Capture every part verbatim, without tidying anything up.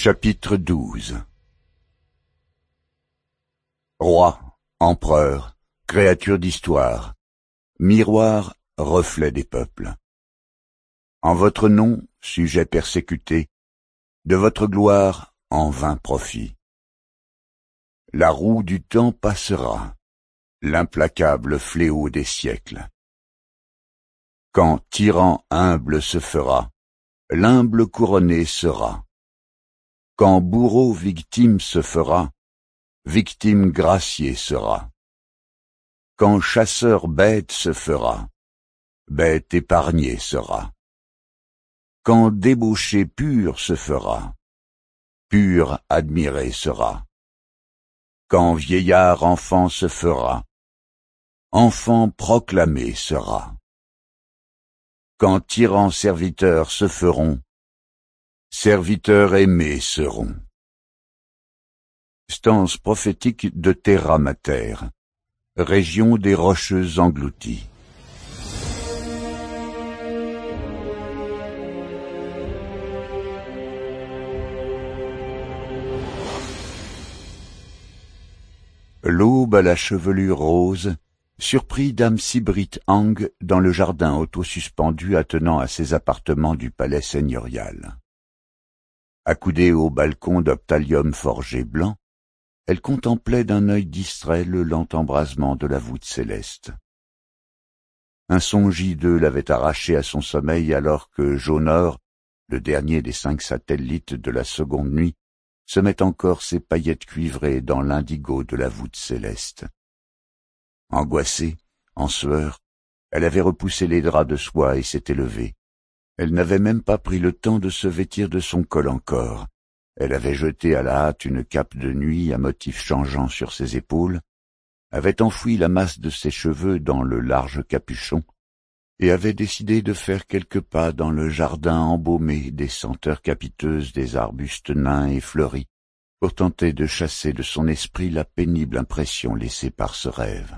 Chapitre douze. Roi, empereur, créature d'histoire, miroir, reflet des peuples. En votre nom, sujet persécuté, de votre gloire, en vain profit. La roue du temps passera, l'implacable fléau des siècles. Quand tyran humble se fera, l'humble couronné sera. Quand bourreau victime se fera, victime gracié sera. Quand chasseur bête se fera, bête épargné sera. Quand débauché pur se fera, pur admiré sera. Quand vieillard enfant se fera, enfant proclamé sera. Quand tyrans serviteurs se feront, serviteurs aimés seront. Stance prophétique de Terra Mater, région des rocheuses englouties. L'aube à la chevelure rose surprit dame Sibrit Ang dans le jardin auto-suspendu attenant à ses appartements du palais seigneurial. Accoudée au balcon d'Optalium forgé blanc, elle contemplait d'un œil distrait le lent embrasement de la voûte céleste. Un songe hideux l'avait arrachée à son sommeil alors que Jaunor, le dernier des cinq satellites de la seconde nuit, semait encore ses paillettes cuivrées dans l'indigo de la voûte céleste. Angoissée, en sueur, elle avait repoussé les draps de soie et s'était levée. Elle n'avait même pas pris le temps de se vêtir de son col encore. Elle avait jeté à la hâte une cape de nuit à motifs changeants sur ses épaules, avait enfoui la masse de ses cheveux dans le large capuchon, et avait décidé de faire quelques pas dans le jardin embaumé des senteurs capiteuses des arbustes nains et fleuris, pour tenter de chasser de son esprit la pénible impression laissée par ce rêve.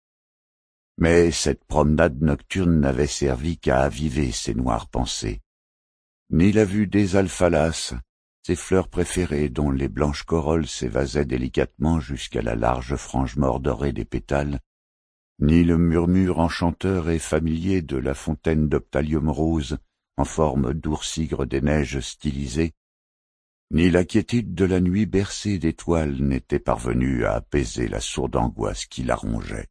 Mais cette promenade nocturne n'avait servi qu'à aviver ses noires pensées. Ni la vue des alphalas, ses fleurs préférées dont les blanches corolles s'évasaient délicatement jusqu'à la large frange mordorée des pétales, ni le murmure enchanteur et familier de la fontaine d'Optalium rose en forme d'oursigre des neiges stylisées, ni la quiétude de la nuit bercée d'étoiles n'étaient parvenus à apaiser la sourde angoisse qui la rongeait.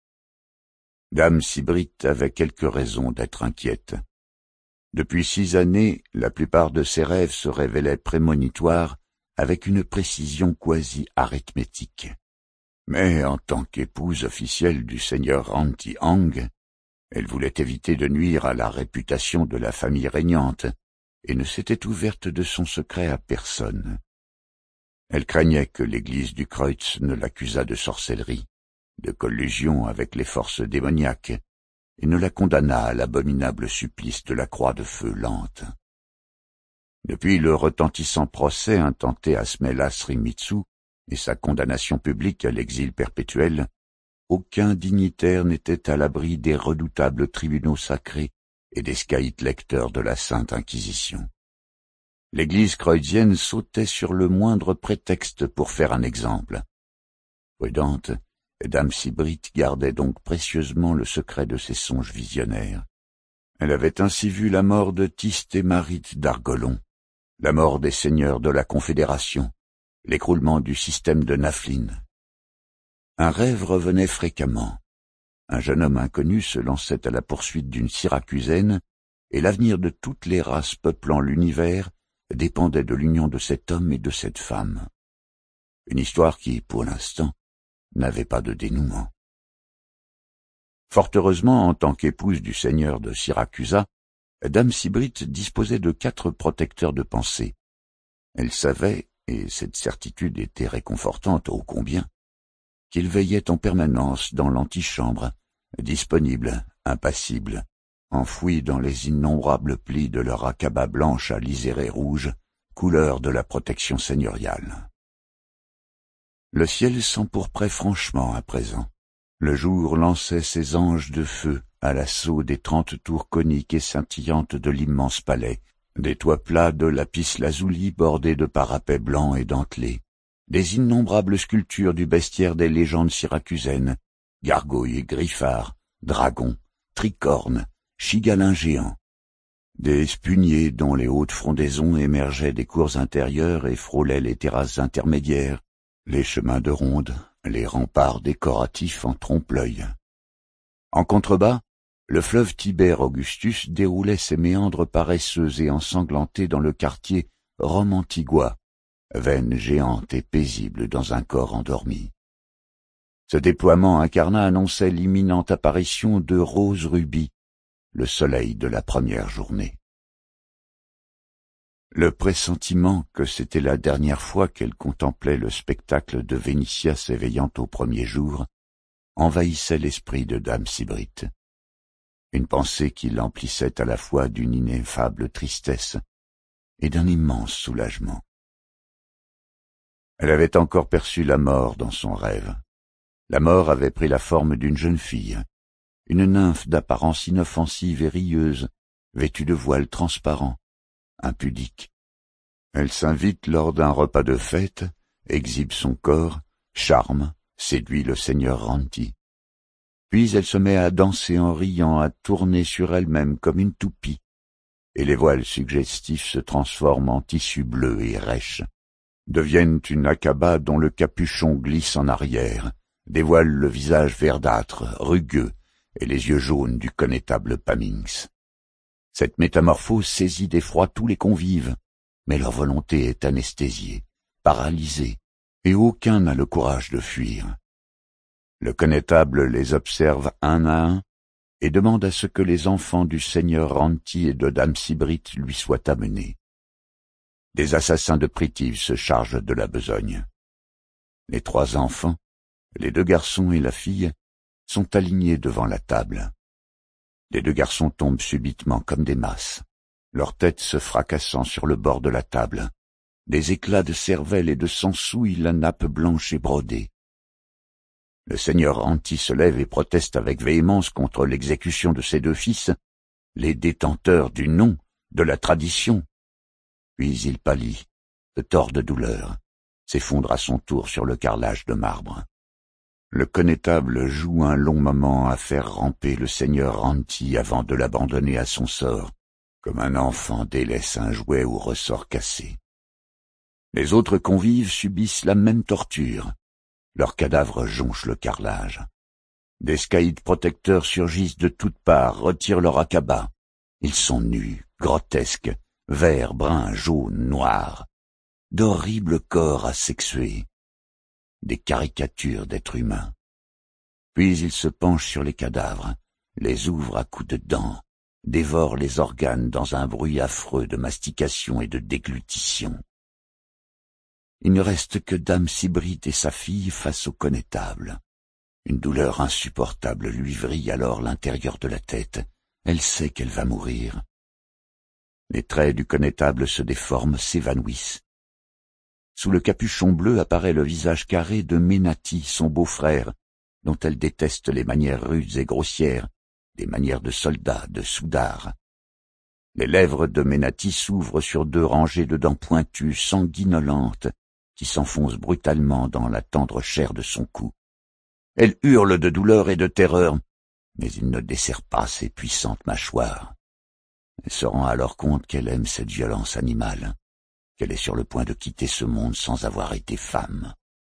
Dame Sibrit avait quelques raisons d'être inquiète. Depuis six années, la plupart de ses rêves se révélaient prémonitoires avec une précision quasi arithmétique. Mais en tant qu'épouse officielle du seigneur Anti Ang, elle voulait éviter de nuire à la réputation de la famille régnante et ne s'était ouverte de son secret à personne. Elle craignait que l'église du Kreutz ne l'accusât de sorcellerie, de collusion avec les forces démoniaques, et ne la condamnât à l'abominable supplice de la croix de feu lente. Depuis le retentissant procès intenté à Smelas Rimitsu et sa condamnation publique à l'exil perpétuel, aucun dignitaire n'était à l'abri des redoutables tribunaux sacrés et des scaïtes lecteurs de la Sainte Inquisition. L'église kreuzienne sautait sur le moindre prétexte pour faire un exemple. Prudente, dame Sibrit gardait donc précieusement le secret de ses songes visionnaires. Elle avait ainsi vu la mort de Tiste et Marit d'Argolon, la mort des seigneurs de la Confédération, l'écroulement du système de Naflin. Un rêve revenait fréquemment. Un jeune homme inconnu se lançait à la poursuite d'une Syracusaine, et l'avenir de toutes les races peuplant l'univers dépendait de l'union de cet homme et de cette femme. Une histoire qui, pour l'instant, n'avait pas de dénouement. Fort heureusement, en tant qu'épouse du seigneur de Syracusa, dame Sibrit disposait de quatre protecteurs de pensée. Elle savait, et cette certitude était réconfortante ô combien, qu'ils veillaient en permanence dans l'antichambre, disponibles, impassibles, enfouis dans les innombrables plis de leur akaba blanche à liséré rouge, couleur de la protection seigneuriale. Le ciel s'empourprait franchement à présent. Le jour lançait ses anges de feu à l'assaut des trente tours coniques et scintillantes de l'immense palais, Des toits plats de lapis-lazuli bordés de parapets blancs et dentelés, des innombrables sculptures du bestiaire des légendes syracusaines, gargouilles, griffards, dragons, tricornes, chigalins géants, des spuniers dont les hautes frondaisons émergeaient des cours intérieures et frôlaient les terrasses intermédiaires, les chemins de ronde, les remparts décoratifs en trompe-l'œil. En contrebas, le fleuve Tiber Augustus déroulait ses méandres paresseux et ensanglantés dans le quartier Rome-Antigua, veine géante et paisible dans un corps endormi. Ce déploiement incarnat annonçait l'imminente apparition de Rose Ruby, le soleil de la première journée. Le pressentiment que c'était la dernière fois qu'elle contemplait le spectacle de Vénitia s'éveillant au premier jour envahissait l'esprit de dame Sybrit. Une pensée qui l'emplissait à la fois d'une ineffable tristesse et d'un immense soulagement. Elle avait encore perçu la mort dans son rêve. La mort avait pris la forme d'une jeune fille, une nymphe d'apparence inoffensive et rieuse, vêtue de voiles transparents, impudique. Elle s'invite lors d'un repas de fête, exhibe son corps, charme, séduit le seigneur Ranti. Puis elle se met à danser en riant, à tourner sur elle-même comme une toupie, et les voiles suggestifs se transforment en tissu bleu et rêche, deviennent une akaba dont le capuchon glisse en arrière, dévoile le visage verdâtre, rugueux, et les yeux jaunes du connétable Paminx. Cette métamorphose saisit d'effroi tous les convives, mais leur volonté est anesthésiée, paralysée, et aucun n'a le courage de fuir. Le connétable les observe un à un et demande à ce que les enfants du seigneur Ranti et de dame Sybrit lui soient amenés. Des assassins de Pritiv se chargent de la besogne. Les trois enfants, les deux garçons et la fille, sont alignés devant la table. Les deux garçons tombent subitement comme des masses, leurs têtes se fracassant sur le bord de la table. Des éclats de cervelle et de sang souillent la nappe blanche et brodée. Le seigneur Ranti se lève et proteste avec véhémence contre l'exécution de ses deux fils, les détenteurs du nom, de la tradition. Puis il pâlit, se tord de douleur, s'effondre à son tour sur le carrelage de marbre. Le connétable joue un long moment à faire ramper le seigneur Ranti avant de l'abandonner à son sort, comme un enfant délaisse un jouet au ressort cassé. Les autres convives subissent la même torture. Leurs cadavres jonchent le carrelage. Des scaïdes protecteurs surgissent de toutes parts, retirent leur akaba. Ils sont nus, grotesques, verts, bruns, jaunes, noirs. D'horribles corps asexués. Des caricatures d'êtres humains. Puis ils se penchent sur les cadavres, les ouvrent à coups de dents, dévorent les organes dans un bruit affreux de mastication et de déglutition. Il ne reste que dame Sybrit et sa fille face au connétable. Une douleur insupportable lui vrille alors l'intérieur de la tête. Elle sait qu'elle va mourir. Les traits du connétable se déforment, s'évanouissent. Sous le capuchon bleu apparaît le visage carré de Ménati, son beau-frère, dont elle déteste les manières rudes et grossières, des manières de soldat, de soudard. Les lèvres de Ménati s'ouvrent sur deux rangées de dents pointues, sanguinolentes, qui s'enfoncent brutalement dans la tendre chair de son cou. Elle hurle de douleur et de terreur, mais il ne desserre pas ses puissantes mâchoires. Elle se rend alors compte qu'elle aime cette violence animale, qu'elle est sur le point de quitter ce monde sans avoir été femme.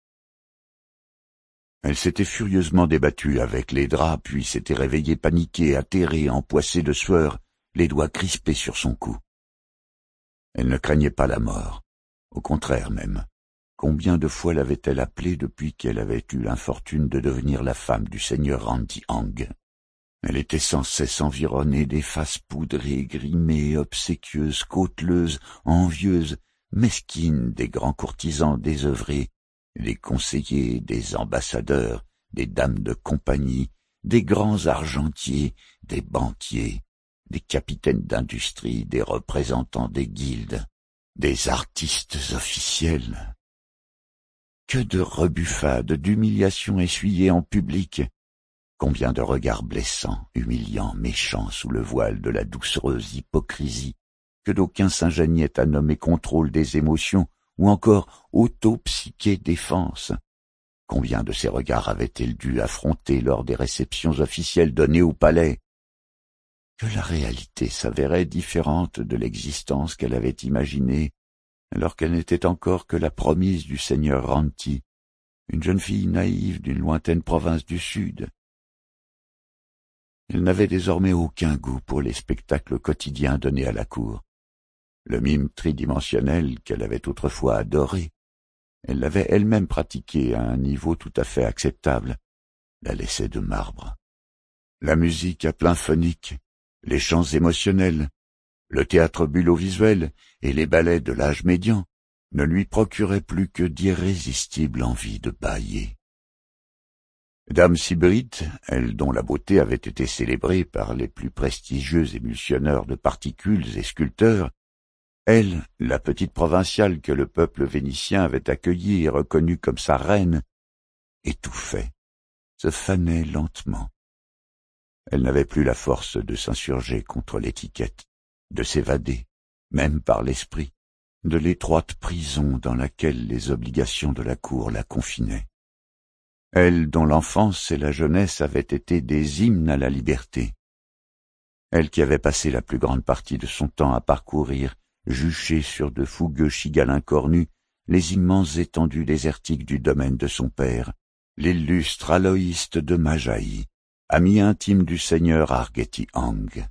Elle s'était furieusement débattue avec les draps, puis s'était réveillée paniquée, atterrée, empoissée de sueur, les doigts crispés sur son cou. Elle ne craignait pas la mort, au contraire même. Combien de fois l'avait-elle appelée depuis qu'elle avait eu l'infortune de devenir la femme du seigneur Ranti Ang? Elle était sans cesse environnée des faces poudrées, grimées, obséquieuses, cauteleuses, envieuses, mesquines des grands courtisans désœuvrés, des conseillers, des ambassadeurs, des dames de compagnie, des grands argentiers, des banquiers, des capitaines d'industrie, des représentants des guildes, des artistes officiels. Que de rebuffades, d'humiliations essuyées en public! Combien de regards blessants, humiliants, méchants sous le voile de la doucereuse hypocrisie, que d'aucuns s'ingéniaient à nommer contrôle des émotions ou encore auto-psyché défense. Combien de ces regards avait-elle dû affronter lors des réceptions officielles données au palais? Que la réalité s'avérait différente de l'existence qu'elle avait imaginée, alors qu'elle n'était encore que la promise du seigneur Ranti, une jeune fille naïve d'une lointaine province du Sud. Elle n'avait désormais aucun goût pour les spectacles quotidiens donnés à la cour. Le mime tridimensionnel qu'elle avait autrefois adoré, elle l'avait elle-même pratiqué à un niveau tout à fait acceptable, la laissait de marbre. La musique à plein phonique, les chants émotionnels, le théâtre bulo-visuel et les ballets de l'âge médian ne lui procuraient plus que d'irrésistibles envies de bâiller. Dame Sybrit, elle dont la beauté avait été célébrée par les plus prestigieux émulsionneurs de particules et sculpteurs, elle, la petite provinciale que le peuple vénitien avait accueillie et reconnue comme sa reine, étouffait, se fanait lentement. Elle n'avait plus la force de s'insurger contre l'étiquette, de s'évader, même par l'esprit, de l'étroite prison dans laquelle les obligations de la cour la confinaient. Elle dont l'enfance et la jeunesse avaient été des hymnes à la liberté. Elle qui avait passé la plus grande partie de son temps à parcourir, juchée sur de fougueux chigalins cornus, les immenses étendues désertiques du domaine de son père, l'illustre aloïste de Majaï, ami intime du seigneur Argeti Ang.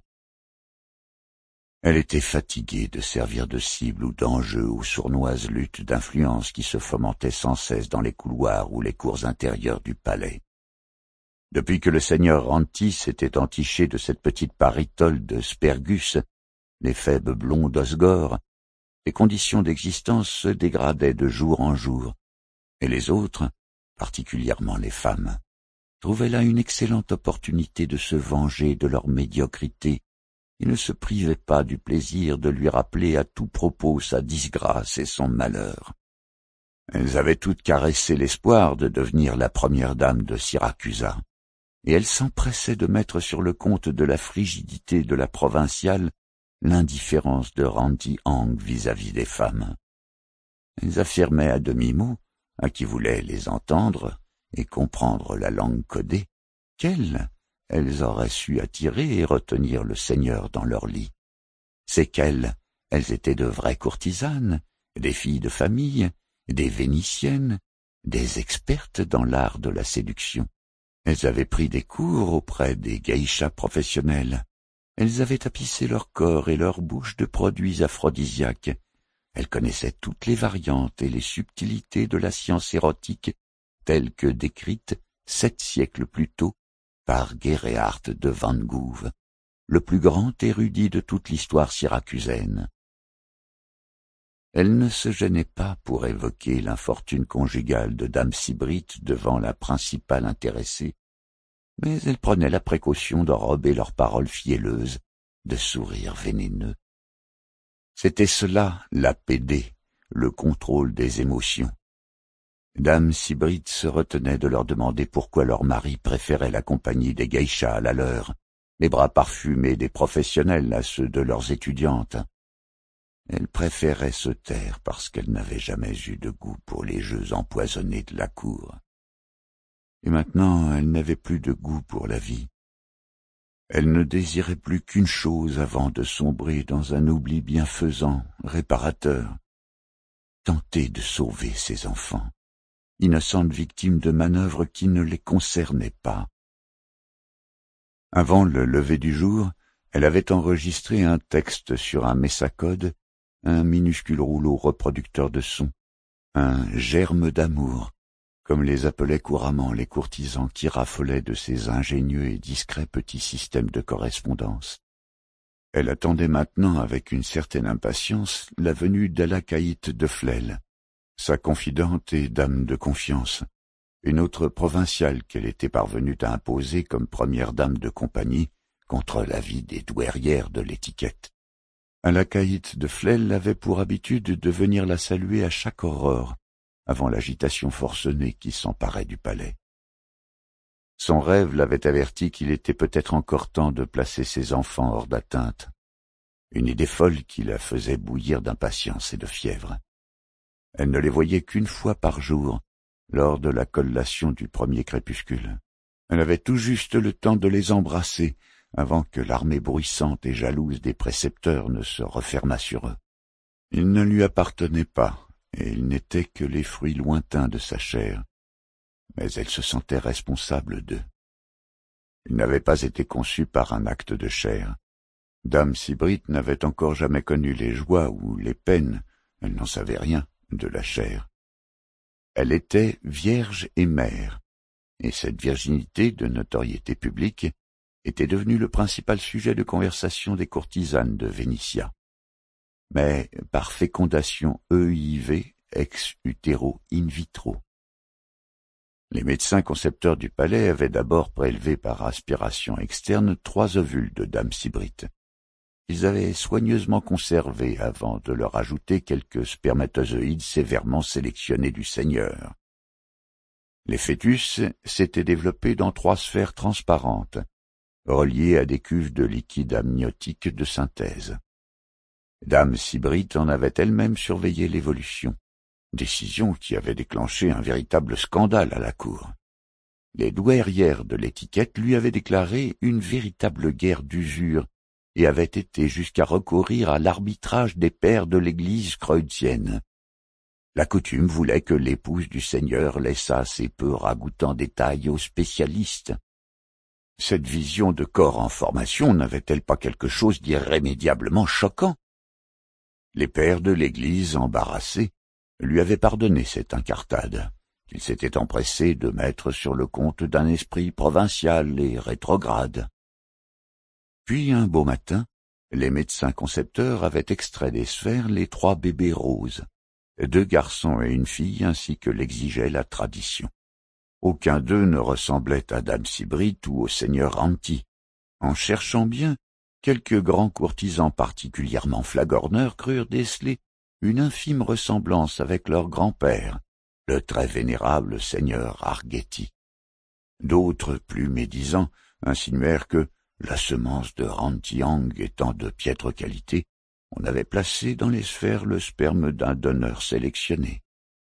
Elle était fatiguée de servir de cible ou d'enjeu aux sournoises luttes d'influence qui se fomentaient sans cesse dans les couloirs ou les cours intérieures du palais. Depuis que le seigneur Ranti s'était entiché de cette petite paritole de Spergus, les faibles blonds d'Osgore, les conditions d'existence se dégradaient de jour en jour, et les autres, particulièrement les femmes, trouvaient là une excellente opportunité de se venger de leur médiocrité et ne se privaient pas du plaisir de lui rappeler à tout propos sa disgrâce et son malheur. Elles avaient toutes caressé l'espoir de devenir la première dame de Syracusa, et elles s'empressaient de mettre sur le compte de la frigidité de la provinciale l'indifférence de Ranti Ang vis-à-vis des femmes. Elles affirmaient à demi-mot, à qui voulait les entendre et comprendre la langue codée, qu'elles, elles auraient su attirer et retenir le seigneur dans leur lit. C'est qu'elles, elles étaient de vraies courtisanes, des filles de famille, des Vénitiennes, des expertes dans l'art de la séduction. Elles avaient pris des cours auprès des geishas professionnels. Elles avaient tapissé leur corps et leur bouche de produits aphrodisiaques. Elles connaissaient toutes les variantes et les subtilités de la science érotique telles que décrites sept siècles plus tôt par Gerhard de Van Gouve, le plus grand érudit de toute l'histoire syracusaine. Elle ne se gênait pas pour évoquer l'infortune conjugale de dame Sybrit devant la principale intéressée, mais elle prenait la précaution d'enrober leurs paroles fielleuses de sourires vénéneux. C'était cela, la pédée, le contrôle des émotions. Dame Sybrit se retenait de leur demander pourquoi leur mari préférait la compagnie des geishas à la leur, les bras parfumés des professionnels à ceux de leurs étudiantes. Elle préférait se taire parce qu'elle n'avait jamais eu de goût pour les jeux empoisonnés de la cour. Et maintenant elle n'avait plus de goût pour la vie. Elle ne désirait plus qu'une chose avant de sombrer dans un oubli bienfaisant, réparateur. Tenter de sauver ses enfants, innocentes victimes de manœuvres qui ne les concernaient pas. Avant le lever du jour, elle avait enregistré un texte sur un messacode, un minuscule rouleau reproducteur de sons, un germe d'amour, comme les appelaient couramment les courtisans qui raffolaient de ces ingénieux et discrets petits systèmes de correspondance. Elle attendait maintenant avec une certaine impatience la venue d'Alacaïte de Flel, sa confidente et dame de confiance, une autre provinciale qu'elle était parvenue à imposer comme première dame de compagnie contre l'avis des douairières de l'étiquette. Alacaïte de Flel avait pour habitude de venir la saluer à chaque aurore, avant l'agitation forcenée qui s'emparait du palais. Son rêve l'avait averti qu'il était peut-être encore temps de placer ses enfants hors d'atteinte. une idée folle qui la faisait bouillir d'impatience et de fièvre. Elle ne les voyait qu'une fois par jour, lors de la collation du premier crépuscule. Elle avait tout juste le temps de les embrasser avant que l'armée bruissante et jalouse des précepteurs ne se refermât sur eux. Ils ne lui appartenaient pas, et ils n'étaient que les fruits lointains de sa chair, mais elle se sentait responsable d'eux. Ils n'avaient pas été conçus par un acte de chair. Dame Sybrit n'avait encore jamais connu les joies ou les peines, elle n'en savait rien, de la chair. Elle était vierge et mère, et cette virginité de notoriété publique était devenue le principal sujet de conversation des courtisanes de Vénitia. Mais par fécondation E I V ex utero in vitro. Les médecins concepteurs du palais avaient d'abord prélevé par aspiration externe trois ovules de Dame Sybrit. Ils avaient soigneusement conservé avant de leur ajouter quelques spermatozoïdes sévèrement sélectionnés du Seigneur. Les fœtus s'étaient développés dans trois sphères transparentes, reliées à des cuves de liquide amniotique de synthèse. Dame Sybrit en avait elle-même surveillé l'évolution, décision qui avait déclenché un véritable scandale à la cour. Les douairières de l'étiquette lui avaient déclaré une véritable guerre d'usure et avaient été jusqu'à recourir à l'arbitrage des pères de l'église creuzienne. La coutume voulait que l'épouse du Seigneur laissât ces peu ragoûtants détails aux spécialistes. Cette vision de corps en formation n'avait-elle pas quelque chose d'irrémédiablement choquant? Les pères de l'église, embarrassés, lui avaient pardonné cette incartade, qu'ils s'étaient empressés de mettre sur le compte d'un esprit provincial et rétrograde. Puis, un beau matin, les médecins concepteurs avaient extrait des sphères les trois bébés roses, deux garçons et une fille ainsi que l'exigeait la tradition. Aucun d'eux ne ressemblait à Dame Sybrit ou au seigneur Anti. En cherchant bien, quelques grands courtisans particulièrement flagorneurs crurent déceler une infime ressemblance avec leur grand-père, le très vénérable seigneur Arghetti. D'autres, plus médisants, insinuèrent que, la semence de Rantiang étant de piètre qualité, on avait placé dans les sphères le sperme d'un donneur sélectionné.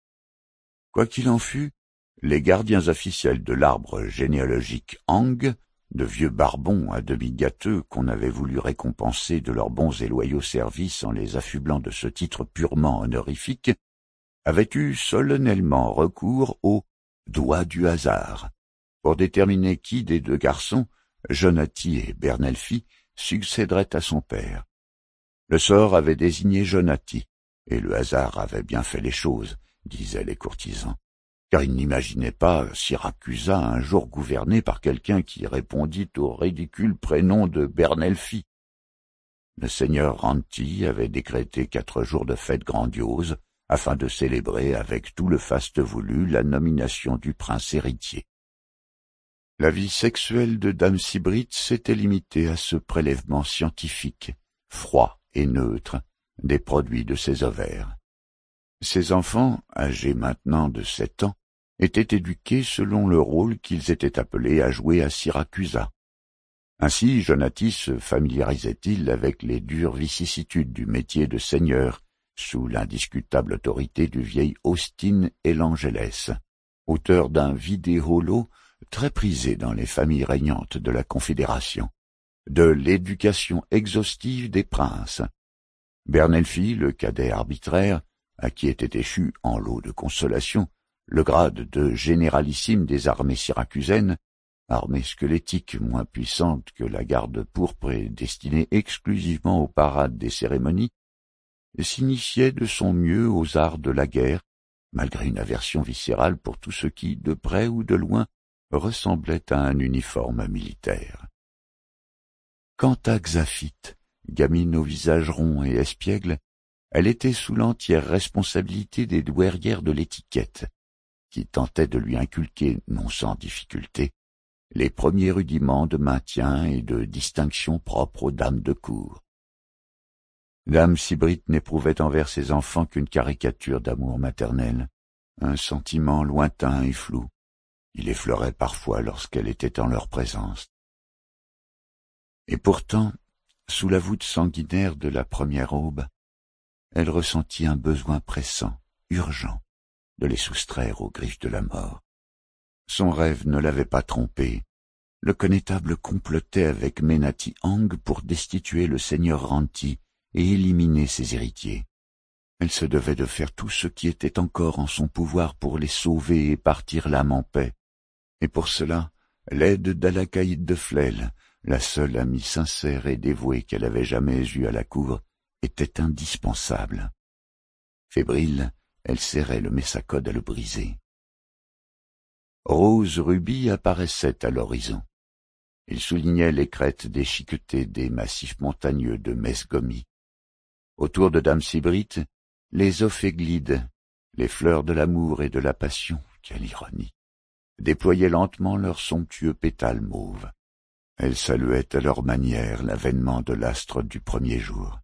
Quoi qu'il en fût, les gardiens officiels de l'arbre généalogique Ang, de vieux barbons à demi gâteux qu'on avait voulu récompenser de leurs bons et loyaux services en les affublant de ce titre purement honorifique, avaient eu solennellement recours au « doigt du hasard » pour déterminer qui des deux garçons, Jonati et Bernelfi, succéderait à son père. Le sort avait désigné Jonati, et le hasard avait bien fait les choses, disaient les courtisans, car ils n'imaginaient pas Syracusa un jour gouvernée par quelqu'un qui répondit au ridicule prénom de Bernelfi. Le seigneur Ranti avait décrété quatre jours de fête grandiose, afin de célébrer avec tout le faste voulu la nomination du prince héritier. La vie sexuelle de Dame Sybrit s'était limitée à ce prélèvement scientifique, froid et neutre, des produits de ses ovaires. Ses enfants, âgés maintenant de sept ans, étaient éduqués selon le rôle qu'ils étaient appelés à jouer à Syracusa. Ainsi Jonati se familiarisait-il avec les dures vicissitudes du métier de seigneur, sous l'indiscutable autorité du vieil Austin Elangeles, auteur d'un vidéholo très prisé dans les familles régnantes de la Confédération, de l'éducation exhaustive des princes. Bernelfi, le cadet arbitraire, à qui était échu en lot de consolation le grade de généralissime des armées syracusaines, armée squelettique moins puissante que la garde pourpre et destinée exclusivement aux parades des cérémonies, s'initiait de son mieux aux arts de la guerre, malgré une aversion viscérale pour tout ce qui, de près ou de loin, ressemblait à un uniforme militaire. Quant à Xaphite, gamine au visage rond et espiègle, elle était sous l'entière responsabilité des douairières de l'étiquette, qui tentaient de lui inculquer, non sans difficulté, les premiers rudiments de maintien et de distinction propres aux dames de cour. Dame Sybrit n'éprouvait envers ses enfants qu'une caricature d'amour maternel, un sentiment lointain et flou. Il effleurait parfois lorsqu'elle était en leur présence. Et pourtant, Sous la voûte sanguinaire de la première aube, elle ressentit un besoin pressant, urgent, de les soustraire aux griffes de la mort. Son rêve ne l'avait pas trompée. Le connétable complotait avec Menati Ang pour destituer le seigneur Ranti et éliminer ses héritiers. Elle se devait de faire tout ce qui était encore en son pouvoir pour les sauver et partir l'âme en paix. Et pour cela, l'aide d'Alakaïd de Flel, la seule amie sincère et dévouée qu'elle avait jamais eue à la cour, était indispensable. Fébrile, elle serrait le messacode à le briser. Rose rubis apparaissait à l'horizon. Il soulignait les crêtes déchiquetées des massifs montagneux de Mesgomi. Autour de Dame Sibrit, les ophéglides, les fleurs de l'amour et de la passion, quelle ironie, déployaient lentement leurs somptueux pétales mauves. Elles saluaient à leur manière l'avènement de l'astre du premier jour.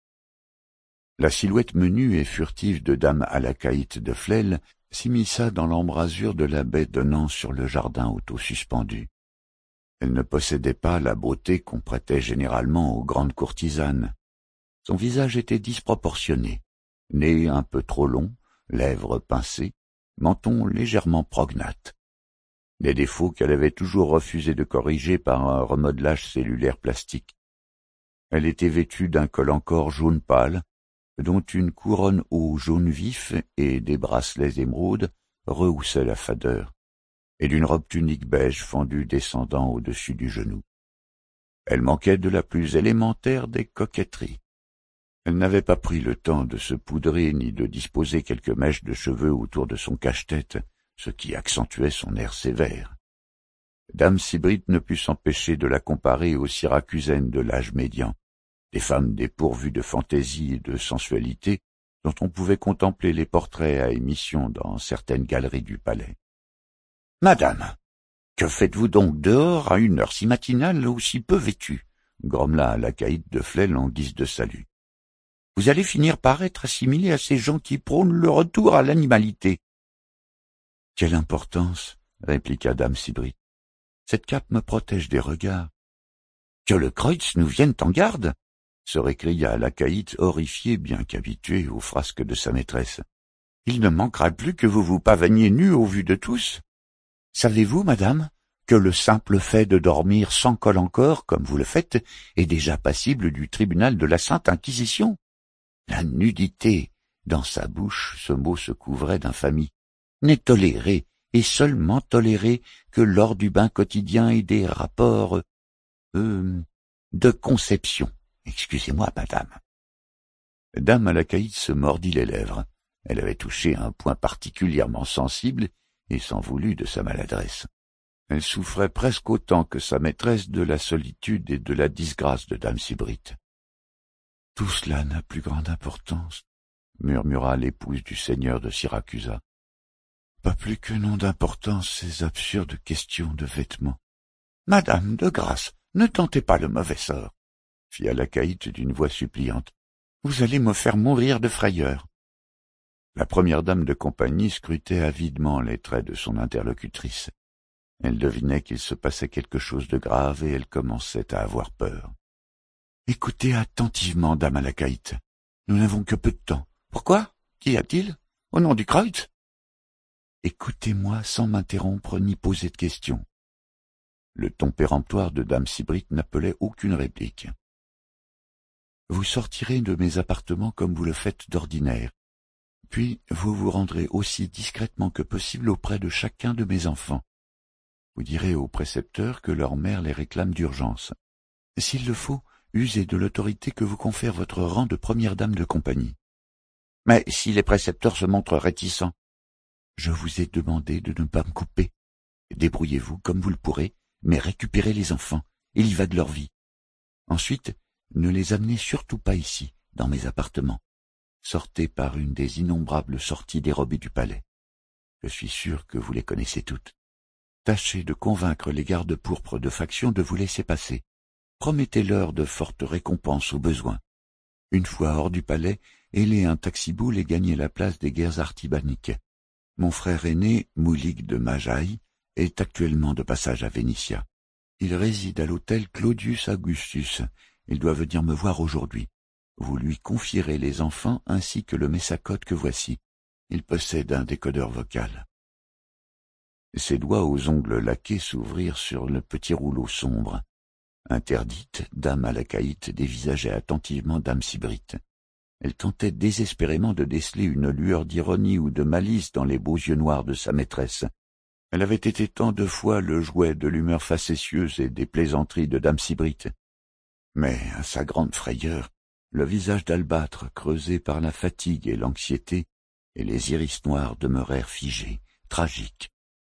La silhouette menue et furtive de Dame Alakaït de Flel s'immisça dans l'embrasure de la baie donnant sur le jardin auto-suspendu. Elle ne possédait pas la beauté qu'on prêtait généralement aux grandes courtisanes. Son visage était disproportionné, nez un peu trop long, lèvres pincées, menton légèrement prognate. Des défauts qu'elle avait toujours refusé de corriger par un remodelage cellulaire plastique. Elle était vêtue d'un col encore jaune pâle, dont une couronne au jaune vif et des bracelets émeraudes rehaussaient la fadeur, et d'une robe tunique beige fendue descendant au-dessus du genou. Elle manquait de la plus élémentaire des coquetteries. Elle n'avait pas pris le temps de se poudrer ni de disposer quelques mèches de cheveux autour de son cache-tête, ce qui accentuait son air sévère. Dame Sibrit ne put s'empêcher de la comparer aux Syracusaines de l'âge médian, des femmes dépourvues de fantaisie et de sensualité dont on pouvait contempler les portraits à émission dans certaines galeries du palais. « Madame, que faites-vous donc dehors à une heure si matinale ou si peu vêtue ?» grommela Alakaïd de Flel en guise de salut. « Vous allez finir par être assimilé à ces gens qui prônent le retour à l'animalité. »« Quelle importance !» répliqua Dame Sibrit. « Cette cape me protège des regards. »« Que le Kreutz nous vienne en garde !» se récria Alakaïd, horrifié bien qu'habitué aux frasques de sa maîtresse. « Il ne manquera plus que vous vous pavaniez nu au vu de tous. Savez-vous, madame, que le simple fait de dormir sans col encore, comme vous le faites, est déjà passible du tribunal de la Sainte Inquisition? La nudité, dans sa bouche, ce mot se couvrait d'infamie, n'est tolérée, et seulement tolérée, que lors du bain quotidien et des rapports, euh, de conception. Excusez-moi, madame. » Dame Alakaïd se mordit les lèvres. Elle avait touché un point particulièrement sensible et s'en voulut de sa maladresse. Elle souffrait presque autant que sa maîtresse de la solitude et de la disgrâce de Dame Sibrit. « Tout cela n'a plus grande importance, » murmura l'épouse du seigneur de Syracusa. « Pas plus que n'ont d'importance ces absurdes questions de vêtements. »« Madame, de grâce, ne tentez pas le mauvais sort, » fit Alakaïd d'une voix suppliante. « Vous allez me faire mourir de frayeur. » La première dame de compagnie scrutait avidement les traits de son interlocutrice. Elle devinait qu'il se passait quelque chose de grave et elle commençait à avoir peur. « Écoutez attentivement, dame Alakaïd. Nous n'avons que peu de temps. »« Pourquoi? Qu'y a-t-il? Au nom du Kreutz ?»« Écoutez-moi sans m'interrompre ni poser de questions. » Le ton péremptoire de Dame Sibrit n'appelait aucune réplique. « Vous sortirez de mes appartements comme vous le faites d'ordinaire. Puis vous vous rendrez aussi discrètement que possible auprès de chacun de mes enfants. Vous direz aux précepteurs que leur mère les réclame d'urgence. S'il le faut, usez de l'autorité que vous confère votre rang de première dame de compagnie. Mais si les précepteurs se montrent réticents, je vous ai demandé de ne pas me couper. Débrouillez-vous comme vous le pourrez, mais récupérez les enfants, il y va de leur vie. Ensuite, ne les amenez surtout pas ici, dans mes appartements. Sortez par une des innombrables sorties dérobées du palais. Je suis sûr que vous les connaissez toutes. Tâchez de convaincre les gardes pourpres de faction de vous laisser passer. Promettez-leur de fortes récompenses au besoin. Une fois hors du palais, ailez un taxiboule et gagnez la place des guerres artibaniques. Mon frère aîné, Moulig de Majaï, est actuellement de passage à Vénitia. Il réside à l'hôtel Claudius Augustus, Il doit venir me voir aujourd'hui. Vous lui confierez les enfants ainsi que le messacode que voici. Il possède un décodeur vocal. » Ses doigts aux ongles laqués s'ouvrirent sur le petit rouleau sombre. Interdite, dame Alakaït dévisageait attentivement dame Sybrit. Elle tentait désespérément de déceler une lueur d'ironie ou de malice dans les beaux yeux noirs de sa maîtresse. Elle avait été tant de fois le jouet de l'humeur facétieuse et des plaisanteries de dame Sybrit. Mais, à sa grande frayeur, le visage d'albâtre creusé par la fatigue et l'anxiété, et les iris noirs demeurèrent figés, tragiques.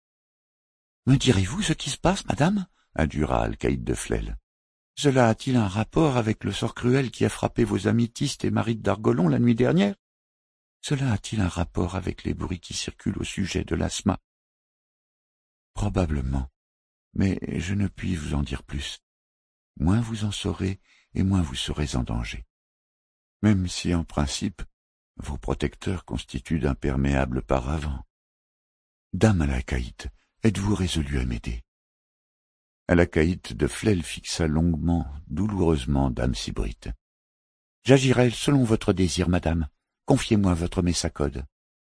« Me direz-vous ce qui se passe, madame ?» indura Alcaïd de Flel. « Cela a-t-il un rapport avec le sort cruel qui a frappé vos améthystes et Marie d'Argolon la nuit dernière? Cela a-t-il un rapport avec les bruits qui circulent au sujet de l'asthma? »« Probablement, mais je ne puis vous en dire plus. Moins vous en saurez, et moins vous serez en danger. Même si, en principe, vos protecteurs constituent d'imperméables paravents. Dame Alakaït, êtes-vous résolue à m'aider? » Alakaït de Flel fixa longuement, douloureusement dame Sybrit. « J'agirai selon votre désir, madame. Confiez-moi votre messacode. »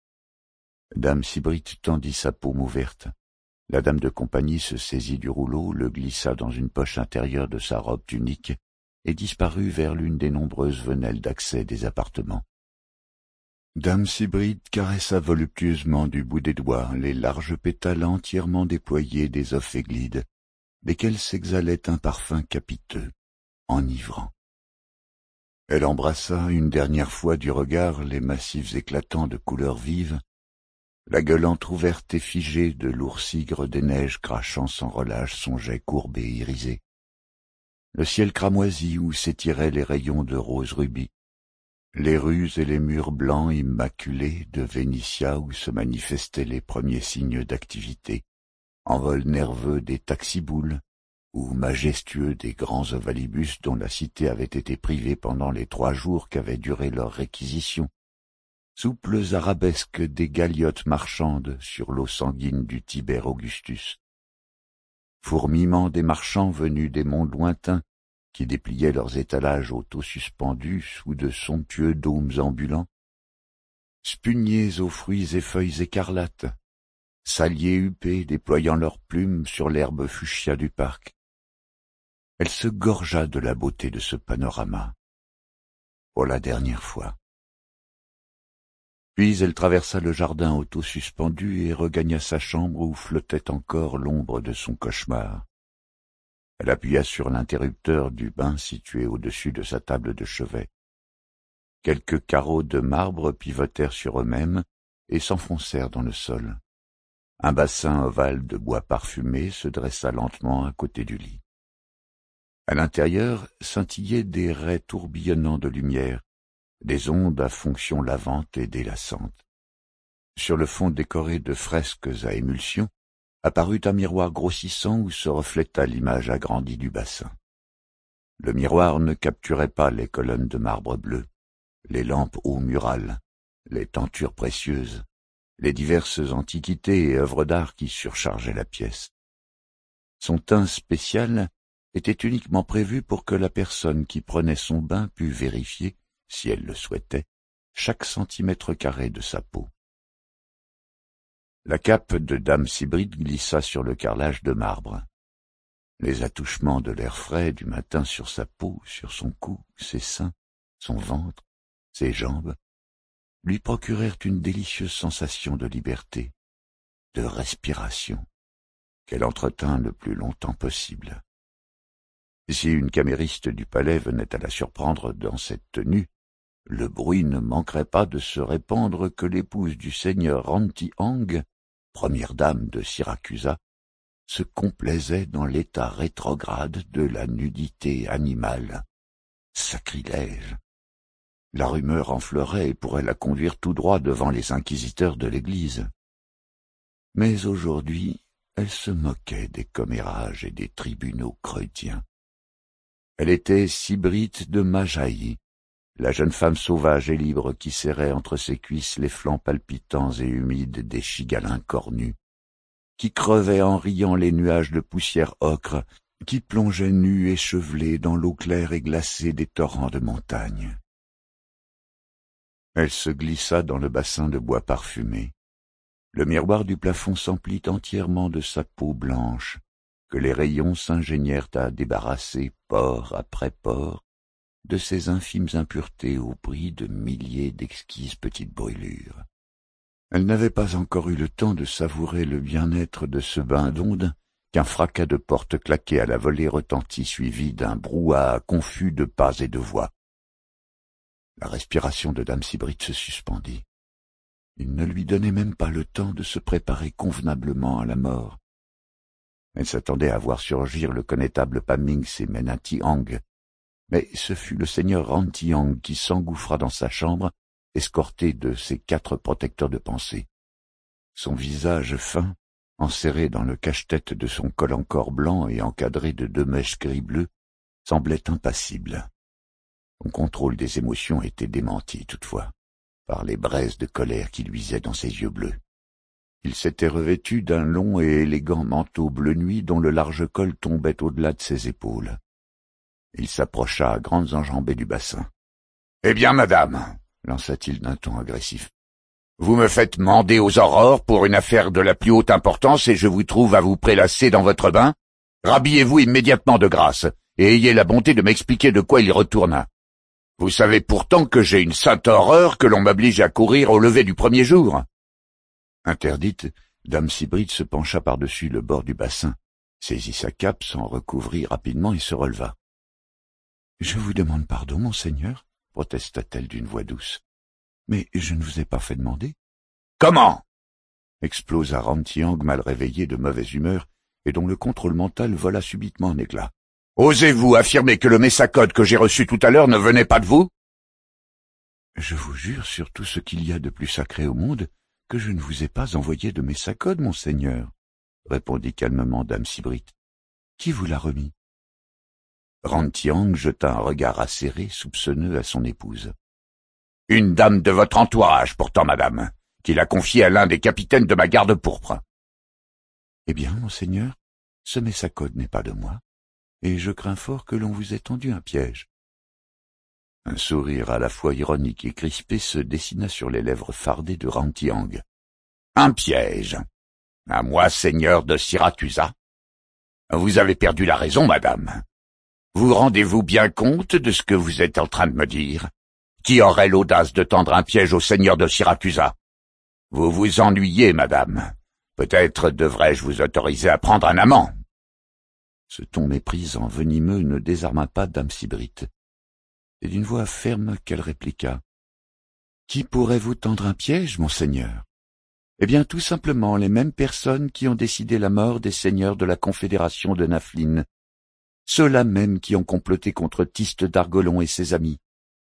Dame Sybrit tendit sa paume ouverte. La dame de compagnie se saisit du rouleau, le glissa dans une poche intérieure de sa robe tunique et disparut vers l'une des nombreuses venelles d'accès des appartements. Dame Sybrit caressa voluptueusement du bout des doigts les larges pétales entièrement déployés des ophéglides, desquels s'exhalait un parfum capiteux, enivrant. Elle embrassa une dernière fois du regard les massifs éclatants de couleurs vives, la gueule entr'ouverte et figée de l'oursigre des neiges crachant sans relâche son jet courbé et irisé, le ciel cramoisi où s'étiraient les rayons de rose rubis, les rues et les murs blancs immaculés de Vénitia où se manifestaient les premiers signes d'activité, envol nerveux des taxiboules, ou majestueux des grands ovalibus dont la cité avait été privée pendant les trois jours qu'avait duré leur réquisition, souples arabesques des galiotes marchandes sur l'eau sanguine du Tiber Augustus, fourmillement des marchands venus des mondes lointains qui dépliaient leurs étalages auto-suspendus sous de somptueux dômes ambulants, spugniers aux fruits et feuilles écarlates, saliers huppés déployant leurs plumes sur l'herbe fuchsia du parc. Elle se gorgea de la beauté de ce panorama, pour la dernière fois. Puis elle traversa le jardin auto-suspendu et regagna sa chambre où flottait encore l'ombre de son cauchemar. Elle appuya sur l'interrupteur du bain situé au-dessus de sa table de chevet. Quelques carreaux de marbre pivotèrent sur eux-mêmes et s'enfoncèrent dans le sol. Un bassin ovale de bois parfumé se dressa lentement à côté du lit. À l'intérieur scintillaient des raies tourbillonnant de lumière, des ondes à fonction lavante et délassante. Sur le fond décoré de fresques à émulsion, apparut un miroir grossissant où se refléta l'image agrandie du bassin. Le miroir ne capturait pas les colonnes de marbre bleu, les lampes aux murales, les tentures précieuses, les diverses antiquités et œuvres d'art qui surchargeaient la pièce. Son teint spécial était uniquement prévu pour que la personne qui prenait son bain pût vérifier, si elle le souhaitait, chaque centimètre carré de sa peau. La cape de dame Sybrit glissa sur le carrelage de marbre. Les attouchements de l'air frais du matin sur sa peau, sur son cou, ses seins, son ventre, ses jambes, lui procurèrent une délicieuse sensation de liberté, de respiration, qu'elle entretint le plus longtemps possible. Si une camériste du palais venait à la surprendre dans cette tenue, le bruit ne manquerait pas de se répandre que l'épouse du seigneur Ranti-Ang, première dame de Syracusa, se complaisait dans l'état rétrograde de la nudité animale. Sacrilège! La rumeur enflerait et pourrait la conduire tout droit devant les inquisiteurs de l'Église. Mais aujourd'hui, elle se moquait des commérages et des tribunaux chrétiens. Elle était Sybrit de Majaï, la jeune femme sauvage et libre qui serrait entre ses cuisses les flancs palpitants et humides des chigalins cornus, qui crevait en riant les nuages de poussière ocre qui plongeait nue échevelée dans l'eau claire et glacée des torrents de montagne. Elle se glissa dans le bassin de bois parfumé. Le miroir du plafond s'emplit entièrement de sa peau blanche, que les rayons s'ingénièrent à débarrasser, pore après pore, de ces infimes impuretés au prix de milliers d'exquises petites brûlures. Elle n'avait pas encore eu le temps de savourer le bien-être de ce bain d'onde qu'un fracas de porte claquée à la volée retentit, suivi d'un brouhaha confus de pas et de voix. La respiration de dame Sybrit se suspendit. Il ne lui donnait même pas le temps de se préparer convenablement à la mort. Elle s'attendait à voir surgir le connétable Pamings et Menanti Ang, mais ce fut le seigneur Rantiang qui s'engouffra dans sa chambre, escorté de ses quatre protecteurs de pensée. Son visage fin, enserré dans le cache-tête de son col en cor blanc et encadré de deux mèches gris-bleu, semblait impassible. Son contrôle des émotions était démenti, toutefois, par les braises de colère qui luisaient dans ses yeux bleus. Il s'était revêtu d'un long et élégant manteau bleu nuit dont le large col tombait au-delà de ses épaules. Il s'approcha à grandes enjambées du bassin. « Eh bien, madame, lança-t-il d'un ton agressif, vous me faites mander aux aurores pour une affaire de la plus haute importance et je vous trouve à vous prélasser dans votre bain. Rhabillez-vous immédiatement de grâce et ayez la bonté de m'expliquer de quoi il retourna. Vous savez pourtant que j'ai une sainte horreur que l'on m'oblige à courir au lever du premier jour. » Interdite, dame Sybrit se pencha par-dessus le bord du bassin, saisit sa cape, s'en recouvrit rapidement et se releva. « Je vous demande pardon, monseigneur, protesta-t-elle d'une voix douce. Mais je ne vous ai pas fait demander. « Comment » explosa Rantiang, mal réveillé de mauvaise humeur, et dont le contrôle mental vola subitement en éclats. « Osez-vous affirmer que le messacode que j'ai reçu tout à l'heure ne venait pas de vous ?»« Je vous jure sur tout ce qu'il y a de plus sacré au monde que je ne vous ai pas envoyé de messacode, monseigneur, » répondit calmement dame Sybrit. « Qui vous l'a remis ?» Rantiang jeta un regard acéré, soupçonneux à son épouse. « Une dame de votre entourage, pourtant, madame, qui l'a confié à l'un des capitaines de ma garde pourpre. »« Eh bien, monseigneur, ce messacode n'est pas de moi, et je crains fort que l'on vous ait tendu un piège. » Un sourire à la fois ironique et crispé se dessina sur les lèvres fardées de Rantiang. « Un piège? À moi, seigneur de Syracusa? Vous avez perdu la raison, madame. Vous rendez-vous bien compte de ce que vous êtes en train de me dire? Qui aurait l'audace de tendre un piège au seigneur de Syracusa? Vous vous ennuyez, madame. Peut-être devrais-je vous autoriser à prendre un amant. » Ce ton méprisant, venimeux, ne désarma pas dame Sybrit. Et d'une voix ferme qu'elle répliqua. « Qui pourrait vous tendre un piège, monseigneur? Eh bien, tout simplement les mêmes personnes qui ont décidé la mort des seigneurs de la confédération de Naflin, ceux-là mêmes qui ont comploté contre Tiste d'Argolon et ses amis. »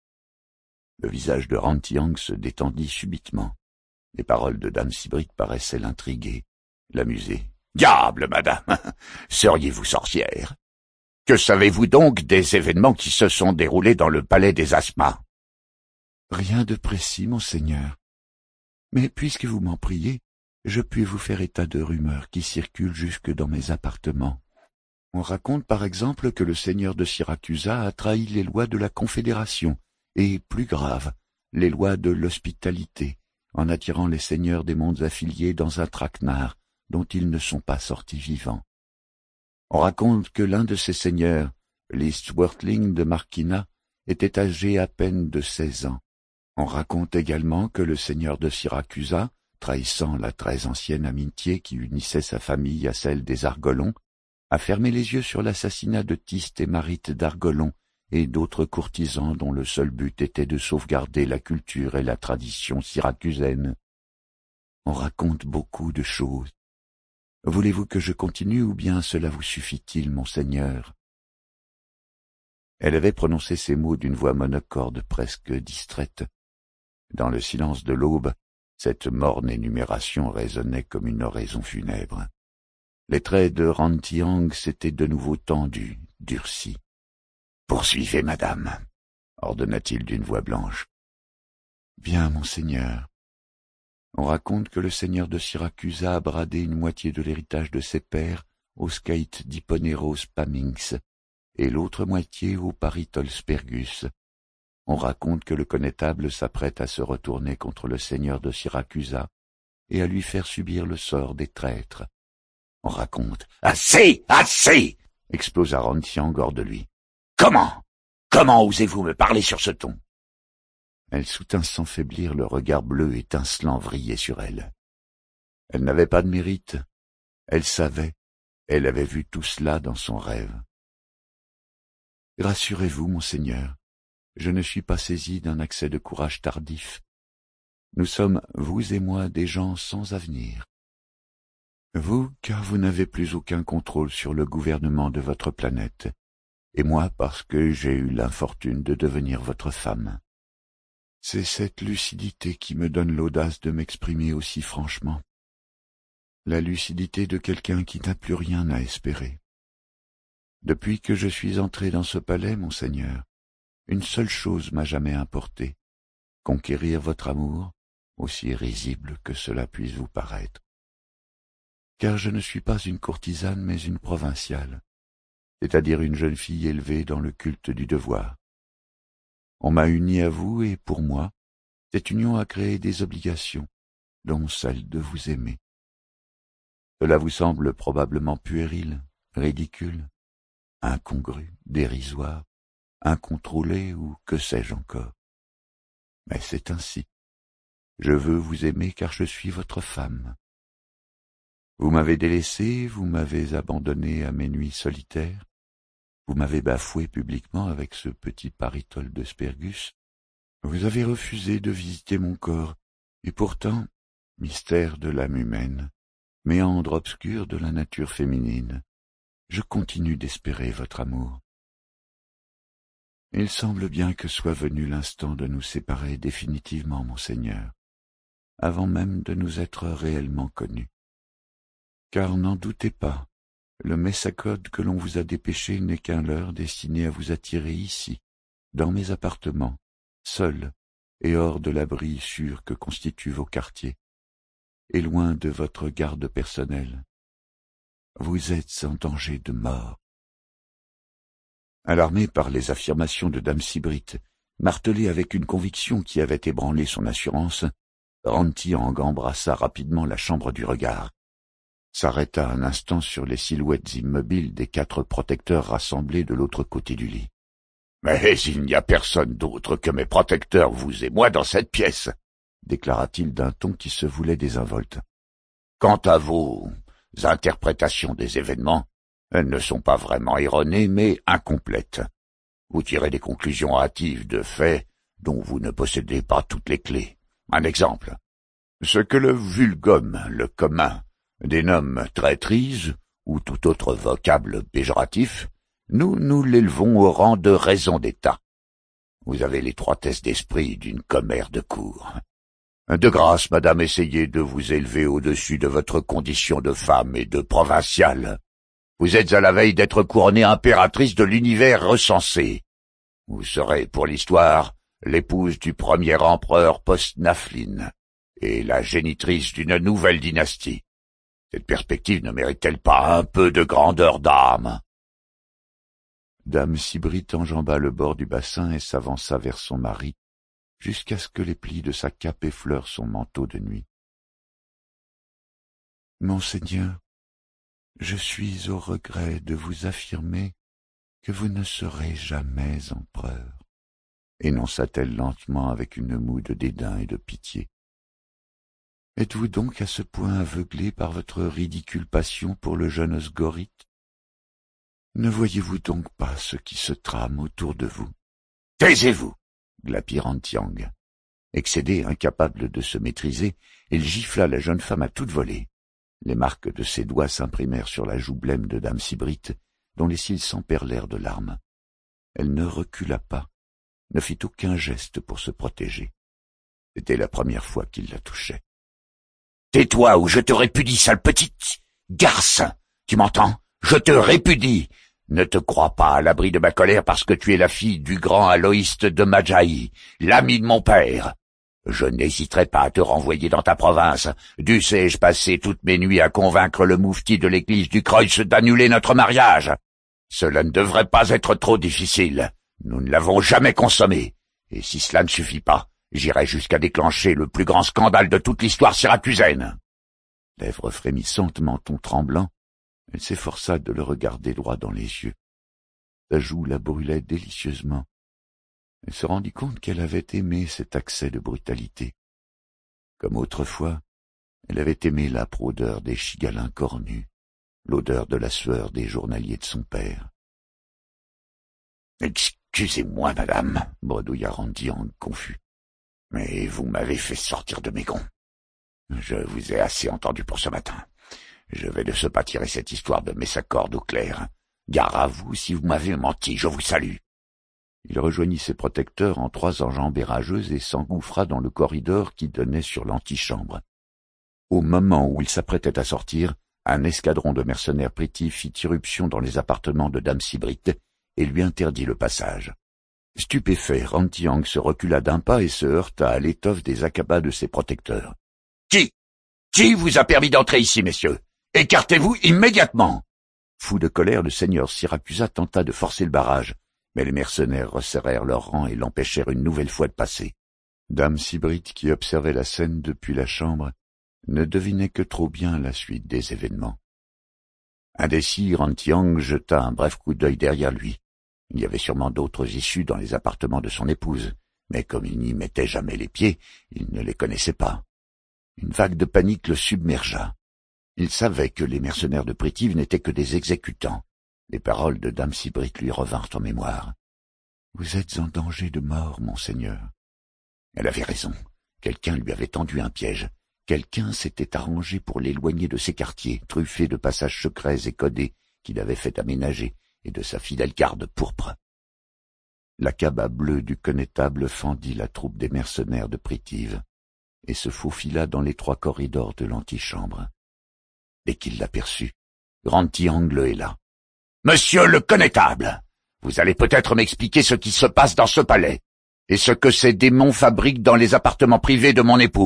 Le visage de Rantiang se détendit subitement. Les paroles de dame Sybrit paraissaient l'intriguer, l'amuser. « Diable, madame! Seriez-vous sorcière? Que savez-vous donc des événements qui se sont déroulés dans le palais des Asmas? »« Rien de précis, monseigneur. Mais puisque vous m'en priez, je puis vous faire état de rumeurs qui circulent jusque dans mes appartements. On raconte par exemple que le seigneur de Syracusa a trahi les lois de la Confédération, et, plus grave, les lois de l'hospitalité, en attirant les seigneurs des mondes affiliés dans un traquenard dont ils ne sont pas sortis vivants. On raconte que l'un de ces seigneurs, l'Eastworthling de Markina, était âgé à peine de seize ans. On raconte également que le seigneur de Syracusa, trahissant la très ancienne amitié qui unissait sa famille à celle des Argolons, a fermé les yeux sur l'assassinat de Tiste et Marite d'Argolon et d'autres courtisans dont le seul but était de sauvegarder la culture et la tradition syracusaine. On raconte beaucoup de choses. Voulez-vous que je continue ou bien cela vous suffit-il, monseigneur? Elle avait prononcé ces mots d'une voix monocorde presque distraite. Dans le silence de l'aube, cette morne énumération résonnait comme une oraison funèbre. Les traits de Rantiang s'étaient de nouveau tendus, durcis. « Poursuivez, madame, » ordonna-t-il d'une voix blanche. « Bien, monseigneur. On raconte que le seigneur de Syracusa a bradé une moitié de l'héritage de ses pères au Skate d'Hipponeros Paminx et l'autre moitié au Paritol Spergus. On raconte que le connétable s'apprête à se retourner contre le seigneur de Syracusa et à lui faire subir le sort des traîtres. On raconte... « Assez! Assez !» explosa Rantiang hors de lui. « Comment? Comment osez-vous me parler sur ce ton ?» Elle soutint sans faiblir le regard bleu étincelant vrillé sur elle. Elle n'avait pas de mérite. Elle savait. Elle avait vu tout cela dans son rêve. « Rassurez-vous, monseigneur, je ne suis pas saisi d'un accès de courage tardif. Nous sommes, vous et moi, des gens sans avenir. Vous, car vous n'avez plus aucun contrôle sur le gouvernement de votre planète, et moi parce que j'ai eu l'infortune de devenir votre femme. C'est cette lucidité qui me donne l'audace de m'exprimer aussi franchement. La lucidité de quelqu'un qui n'a plus rien à espérer. Depuis que je suis entré dans ce palais, monseigneur, une seule chose m'a jamais importé, conquérir votre amour, aussi risible que cela puisse vous paraître. Car je ne suis pas une courtisane, mais une provinciale, c'est-à-dire une jeune fille élevée dans le culte du devoir. On m'a uni à vous, et pour moi, cette union a créé des obligations, dont celle de vous aimer. Cela vous semble probablement puéril, ridicule, incongru, dérisoire, incontrôlé ou que sais-je encore. Mais c'est ainsi. Je veux vous aimer car je suis votre femme. Vous m'avez délaissé, vous m'avez abandonné à mes nuits solitaires, vous m'avez bafoué publiquement avec ce petit Paritol de Spergus, vous avez refusé de visiter mon corps, et pourtant, mystère de l'âme humaine, méandre obscur de la nature féminine, je continue d'espérer votre amour. Il semble bien que soit venu l'instant de nous séparer définitivement, monseigneur, avant même de nous être réellement connus. Car n'en doutez pas, le messacode que l'on vous a dépêché n'est qu'un leurre destiné à vous attirer ici, dans mes appartements, seul et hors de l'abri sûr que constituent vos quartiers, et loin de votre garde personnelle. Vous êtes en danger de mort. » Alarmé par les affirmations de dame Sibrit, martelées avec une conviction qui avait ébranlé son assurance, Rantiang embrassa rapidement la chambre du regard, s'arrêta un instant sur les silhouettes immobiles des quatre protecteurs rassemblés de l'autre côté du lit. « Mais il n'y a personne d'autre que mes protecteurs, vous et moi, dans cette pièce !» déclara-t-il d'un ton qui se voulait désinvolte. « Quant à vos interprétations des événements, elles ne sont pas vraiment erronées, mais incomplètes. Vous tirez des conclusions hâtives de faits dont vous ne possédez pas toutes les clés. Un exemple. Ce que le vulgum, le commun, dénomme traîtrise, ou tout autre vocable péjoratif, nous nous l'élevons au rang de raison d'État. Vous avez l'étroitesse d'esprit d'une commère de cour. De grâce, madame, essayez de vous élever au-dessus de votre condition de femme et de provinciale. Vous êtes à la veille d'être couronnée impératrice de l'univers recensé. Vous serez, pour l'histoire, l'épouse du premier empereur post-Naflin et la génitrice d'une nouvelle dynastie. Cette perspective ne mérite-t-elle pas un peu de grandeur d'âme? Dame Sibrit enjamba le bord du bassin et s'avança vers son mari, jusqu'à ce que les plis de sa cape effleurent son manteau de nuit. « Monseigneur, je suis au regret de vous affirmer que vous ne serez jamais empereur, » énonça-t-elle lentement avec une moue de dédain et de pitié. « Êtes-vous donc à ce point aveuglé par votre ridicule passion pour le jeune Osgorith? Ne voyez-vous donc pas ce qui se trame autour de vous? »« Taisez-vous » glapit Rantiang. Excédé, incapable de se maîtriser, il gifla la jeune femme à toute volée. Les marques de ses doigts s'imprimèrent sur la joue blême de dame Sibrit, dont les cils s'emperlèrent de larmes. Elle ne recula pas, ne fit aucun geste pour se protéger. C'était la première fois qu'il la touchait. « Tais-toi ou je te répudie, sale petite garce! Tu m'entends? Je te répudie! Ne te crois pas à l'abri de ma colère parce que tu es la fille du grand Aloïste de Majaï, l'ami de mon père. Je n'hésiterai pas à te renvoyer dans ta province. Dussé-je passer toutes mes nuits à convaincre le moufti de l'église du Kreuz d'annuler notre mariage? Cela ne devrait pas être trop difficile. Nous ne l'avons jamais consommé. Et si cela ne suffit pas, j'irai jusqu'à déclencher le plus grand scandale de toute l'histoire syracusaine. Lèvres frémissantes, menton tremblant, elle s'efforça de le regarder droit dans les yeux. Sa joue la brûlait délicieusement. Elle se rendit compte qu'elle avait aimé cet accès de brutalité. Comme autrefois, elle avait aimé l'âpre odeur des chigalins cornus, l'odeur de la sueur des journaliers de son père. « Excusez-moi, madame, » bredouilla Rantiang confus, « mais vous m'avez fait sortir de mes gonds. Je vous ai assez entendu pour ce matin. Je vais de ce pas tirer cette histoire de Messacorde au clair. Gare à vous si vous m'avez menti, je vous salue. » Il rejoignit ses protecteurs en trois enjambées rageuses et s'engouffra dans le corridor qui donnait sur l'antichambre. Au moment où il s'apprêtait à sortir, un escadron de mercenaires prétifs fit irruption dans les appartements de Dame Sibrit et lui interdit le passage. Stupéfait, Rantiang se recula d'un pas et se heurta à l'étoffe des acabas de ses protecteurs. « Qui Qui vous a permis d'entrer ici, messieurs? Écartez-vous immédiatement !» Fou de colère, le seigneur Syracusa tenta de forcer le barrage, mais les mercenaires resserrèrent leurs rangs et l'empêchèrent une nouvelle fois de passer. Dame Sibrit, qui observait la scène depuis la chambre, ne devinait que trop bien la suite des événements. Indécis, Rantiang jeta un bref coup d'œil derrière lui. Il y avait sûrement d'autres issues dans les appartements de son épouse, mais comme il n'y mettait jamais les pieds, il ne les connaissait pas. Une vague de panique le submergea. Il savait que les mercenaires de Pritiv n'étaient que des exécutants. Les paroles de Dame Sibrit lui revinrent en mémoire. « Vous êtes en danger de mort, monseigneur. » Elle avait raison. Quelqu'un lui avait tendu un piège. Quelqu'un s'était arrangé pour l'éloigner de ses quartiers, truffés de passages secrets et codés qu'il avait fait aménager, et de sa fidèle garde pourpre. La cabas bleue du connétable fendit la troupe des mercenaires de Pritiv, et se faufila dans l'étroit corridor de l'antichambre. Dès qu'il l'aperçut, Rantiang le héla. « Monsieur le connétable, vous allez peut-être m'expliquer ce qui se passe dans ce palais, et ce que ces démons fabriquent dans les appartements privés de mon épouse. »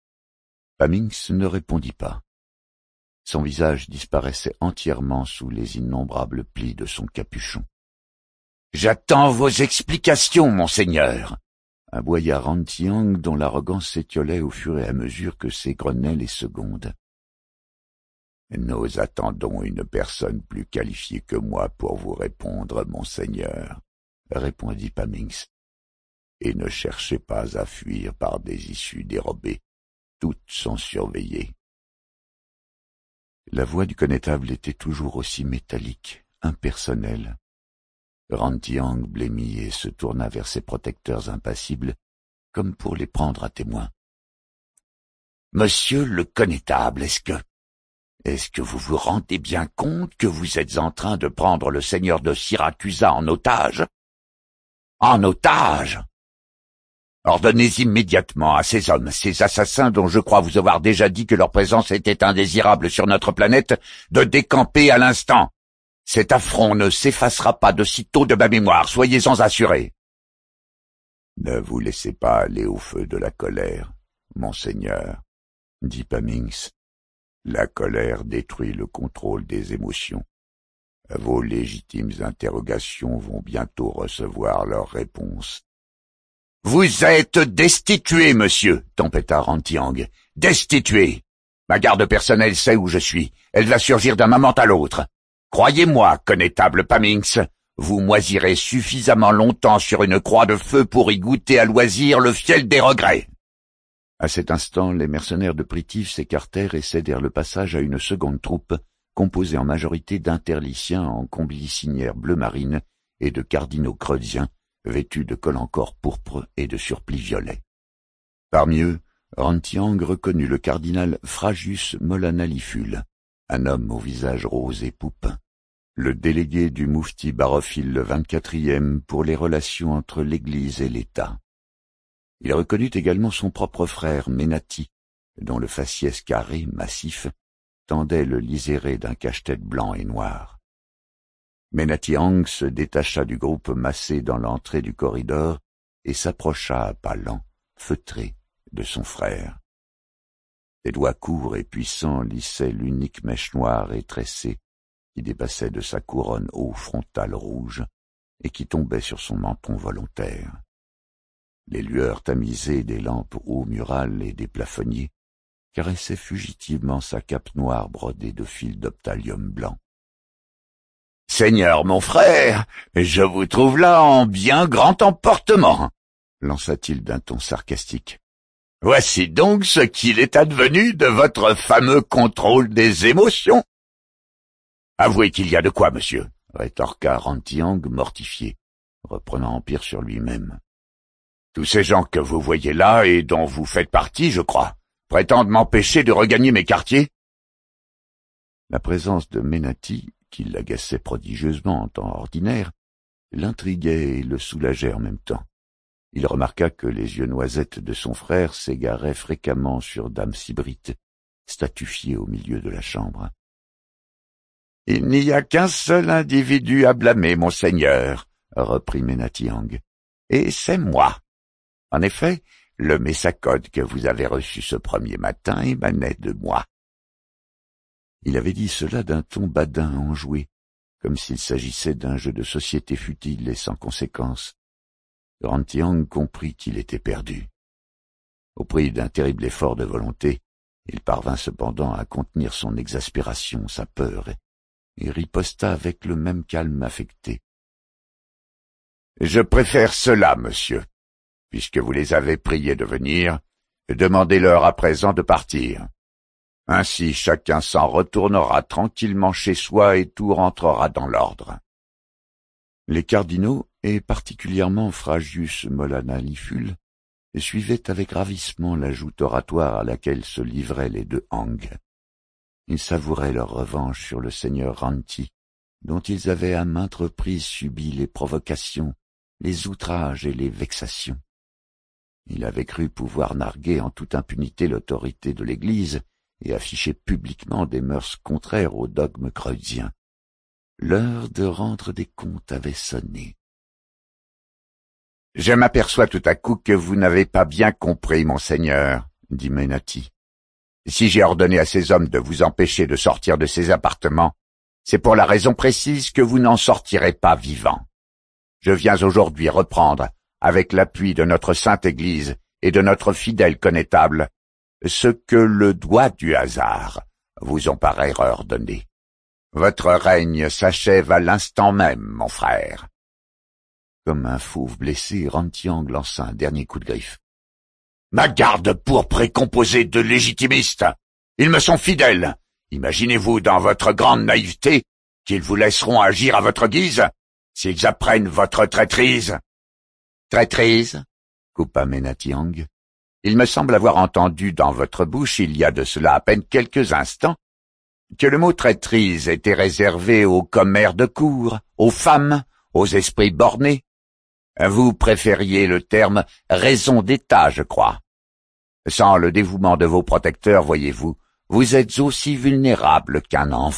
Paminx ne répondit pas. Son visage disparaissait entièrement sous les innombrables plis de son capuchon. « J'attends vos explications, monseigneur !» aboya Rantiang, dont l'arrogance s'étiolait au fur et à mesure que s'égrenaient les secondes. « Nous attendons une personne plus qualifiée que moi pour vous répondre, monseigneur, » répondit Paminx. « Et ne cherchez pas à fuir par des issues dérobées. Toutes sont surveillées. » La voix du connétable était toujours aussi métallique, impersonnelle. Rantiang blêmit et se tourna vers ses protecteurs impassibles, comme pour les prendre à témoin. « Monsieur le connétable, est-ce que... est-ce que vous vous rendez bien compte que vous êtes en train de prendre le seigneur de Syracusa en otage? En otage! Ordonnez immédiatement à ces hommes, ces assassins dont je crois vous avoir déjà dit que leur présence était indésirable sur notre planète, de décamper à l'instant. Cet affront ne s'effacera pas de sitôt de ma mémoire, soyez-en assurés. Ne vous laissez pas aller au feu de la colère, monseigneur, dit Paminx. La colère détruit le contrôle des émotions. Vos légitimes interrogations vont bientôt recevoir leur réponse. « Vous êtes destitué, monsieur, » tempêta Rantiang. « Destitué. Ma garde personnelle sait où je suis. Elle va surgir d'un moment à l'autre. Croyez-moi, connétable Paminx, vous moisirez suffisamment longtemps sur une croix de feu pour y goûter à loisir le fiel des regrets. » À cet instant, les mercenaires de Pritiv s'écartèrent et cédèrent le passage à une seconde troupe, composée en majorité d'interlyciens en comblicinière bleu marine et de cardinaux creusiens, vêtus de col-en-corps pourpre et de surplis violets. Parmi eux, Rantiang reconnut le cardinal Fragius Molanalifule, un homme au visage rose et poupin, le délégué du moufti Barophile le vingt-quatrième pour les relations entre l'Église et l'État. Il reconnut également son propre frère Ménati, dont le faciès carré, massif, tendait le liséré d'un cache-tête blanc et noir. Ménatiang se détacha du groupe massé dans l'entrée du corridor et s'approcha à pas lents, feutrée de son frère. Ses doigts courts et puissants lissaient l'unique mèche noire et tressée qui dépassait de sa couronne haut frontale rouge et qui tombait sur son menton volontaire. Les lueurs tamisées des lampes haut murales et des plafonniers caressaient fugitivement sa cape noire brodée de fils d'optalium blanc. « Seigneur mon frère, je vous trouve là en bien grand emportement !» lança-t-il d'un ton sarcastique. « Voici donc ce qu'il est advenu de votre fameux contrôle des émotions. »« Avouez qu'il y a de quoi, monsieur, » rétorqua Rantiang mortifié, reprenant empire sur lui-même. « Tous ces gens que vous voyez là et dont vous faites partie, je crois, prétendent m'empêcher de regagner mes quartiers. » La présence de Ménati, qui l'agaçait prodigieusement en temps ordinaire, l'intriguait et le soulageait en même temps. Il remarqua que les yeux noisettes de son frère s'égaraient fréquemment sur dame Sibrite, statufiée au milieu de la chambre. « Il n'y a qu'un seul individu à blâmer, monseigneur, » reprit Ménatiang, « et c'est moi. En effet, le messacode que vous avez reçu ce premier matin émanait de moi. » Il avait dit cela d'un ton badin enjoué, comme s'il s'agissait d'un jeu de société futile et sans conséquence. Rantiang comprit qu'il était perdu. Au prix d'un terrible effort de volonté, il parvint cependant à contenir son exaspération, sa peur, et riposta avec le même calme affecté. « Je préfère cela, monsieur. Puisque vous les avez priés de venir, demandez-leur à présent de partir. Ainsi chacun s'en retournera tranquillement chez soi et tout rentrera dans l'ordre. » Les cardinaux, et particulièrement Fragius Molanalifule, suivaient avec ravissement la joute oratoire à laquelle se livraient les deux Hang. Ils savouraient leur revanche sur le seigneur Ranti, dont ils avaient à maintes reprises subi les provocations, les outrages et les vexations. Il avait cru pouvoir narguer en toute impunité l'autorité de l'Église et afficher publiquement des mœurs contraires au dogme creusien. L'heure de rendre des comptes avait sonné. « Je m'aperçois tout à coup que vous n'avez pas bien compris, monseigneur, » dit Ménati. « Si j'ai ordonné à ces hommes de vous empêcher de sortir de ces appartements, c'est pour la raison précise que vous n'en sortirez pas vivant. Je viens aujourd'hui reprendre, avec l'appui de notre sainte Église et de notre fidèle connétable, ce que le doigt du hasard vous ont par erreur donné. Votre règne s'achève à l'instant même, mon frère. » Comme un fauve blessé, Rantiang lança un dernier coup de griffe. « Ma garde pourpre est composée de légitimistes. Ils me sont fidèles. Imaginez-vous dans votre grande naïveté qu'ils vous laisseront agir à votre guise s'ils apprennent votre traîtrise. »« Traîtrise » coupa Ménatiang. « Il me semble avoir entendu dans votre bouche, il y a de cela à peine quelques instants, que le mot traîtrise était réservé aux commères de cour, aux femmes, aux esprits bornés. Vous préfériez le terme « raison d'État », je crois. Sans le dévouement de vos protecteurs, voyez-vous, vous êtes aussi vulnérable qu'un enfant. »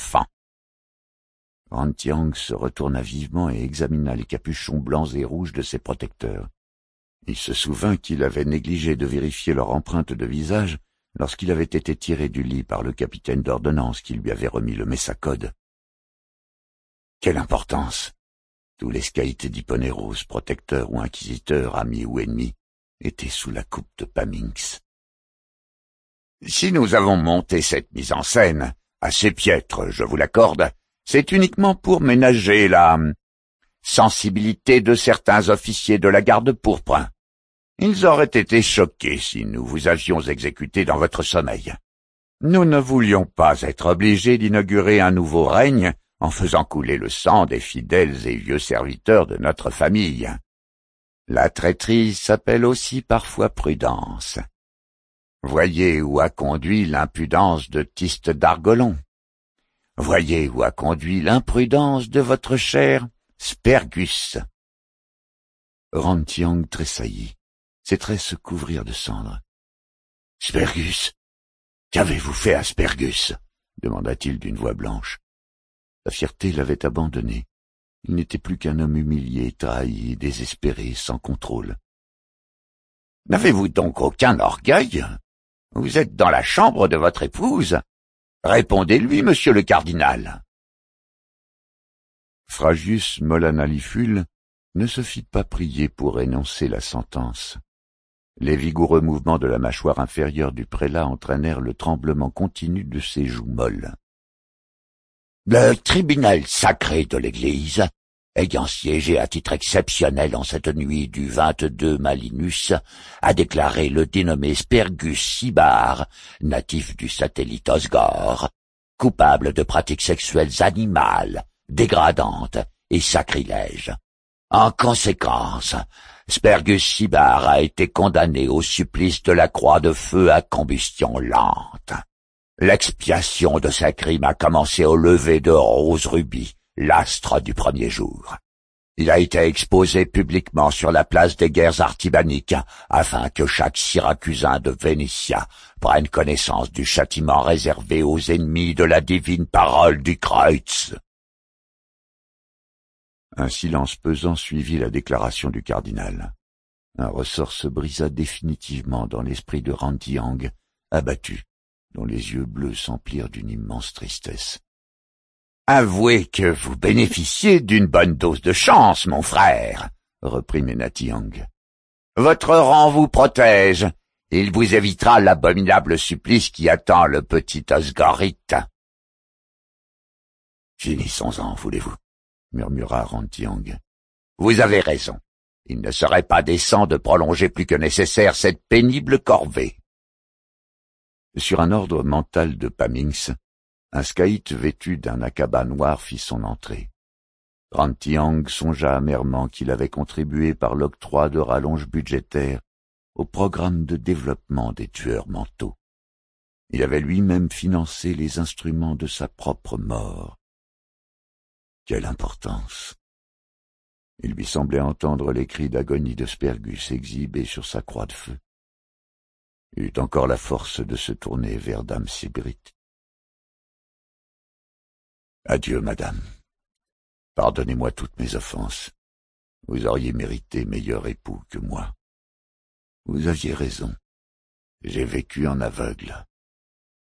Rantiang se retourna vivement et examina les capuchons blancs et rouges de ses protecteurs. Il se souvint qu'il avait négligé de vérifier leur empreinte de visage lorsqu'il avait été tiré du lit par le capitaine d'ordonnance qui lui avait remis le messacode. Quelle importance! Tous les scaïtés d'Hipponéros, protecteurs ou inquisiteurs, amis ou ennemis, étaient sous la coupe de Paminx. Si nous avons monté cette mise en scène, assez piètre, je vous l'accorde, c'est uniquement pour ménager la sensibilité de certains officiers de la garde pourpre. Ils auraient été choqués si nous vous avions exécuté dans votre sommeil. Nous ne voulions pas être obligés d'inaugurer un nouveau règne en faisant couler le sang des fidèles et vieux serviteurs de notre famille. La traîtrise s'appelle aussi parfois prudence. Voyez où a conduit l'impudence de Tiste d'Argolon. Voyez où a conduit l'imprudence de votre cher Spergus. » Rantiang tressaillit. Ses traits se couvrirent de cendres. « Spergus, qu'avez-vous fait à Spergus ?» demanda-t-il d'une voix blanche. La fierté l'avait abandonné. Il n'était plus qu'un homme humilié, trahi, désespéré, sans contrôle. N'avez-vous donc aucun orgueil? Vous êtes dans la chambre de votre épouse. Répondez-lui, monsieur le cardinal. Fragius Molanalifule ne se fit pas prier pour énoncer la sentence. Les vigoureux mouvements de la mâchoire inférieure du prélat entraînèrent le tremblement continu de ses joues molles. Le tribunal sacré de l'Église, ayant siégé à titre exceptionnel en cette nuit du vingt-deux Malinus, a déclaré le dénommé Spergus Sibar, natif du satellite Osgore, coupable de pratiques sexuelles animales, dégradantes et sacrilèges. En conséquence, Spergus Sibar a été condamné au supplice de la croix de feu à combustion lente. L'expiation de sa crime a commencé au lever de Rose Rubis, l'astre du premier jour. Il a été exposé publiquement sur la place des guerres artibaniques, afin que chaque Syracusain de Vénitia prenne connaissance du châtiment réservé aux ennemis de la divine parole du Kreuz. Un silence pesant suivit la déclaration du cardinal. Un ressort se brisa définitivement dans l'esprit de Rantiang, abattu, dont les yeux bleus s'emplirent d'une immense tristesse. « Avouez que vous bénéficiez d'une bonne dose de chance, mon frère, » reprit Ménatiang. « Votre rang vous protège, il vous évitera l'abominable supplice qui attend le petit Osgorite. »« Finissons-en, voulez-vous » murmura Rantiang. « Vous avez raison. Il ne serait pas décent de prolonger plus que nécessaire cette pénible corvée. » Sur un ordre mental de Paminx, un scaïte vêtu d'un akaba noir fit son entrée. Rantiang songea amèrement qu'il avait contribué par l'octroi de rallonges budgétaires au programme de développement des tueurs mentaux. Il avait lui-même financé les instruments de sa propre mort. Quelle importance! Il lui semblait entendre les cris d'agonie de Spergus exhibés sur sa croix de feu. Il eut encore la force de se tourner vers dame Sibrite. « Adieu, madame. Pardonnez-moi toutes mes offenses. Vous auriez mérité meilleur époux que moi. Vous aviez raison. J'ai vécu en aveugle. Adieu. »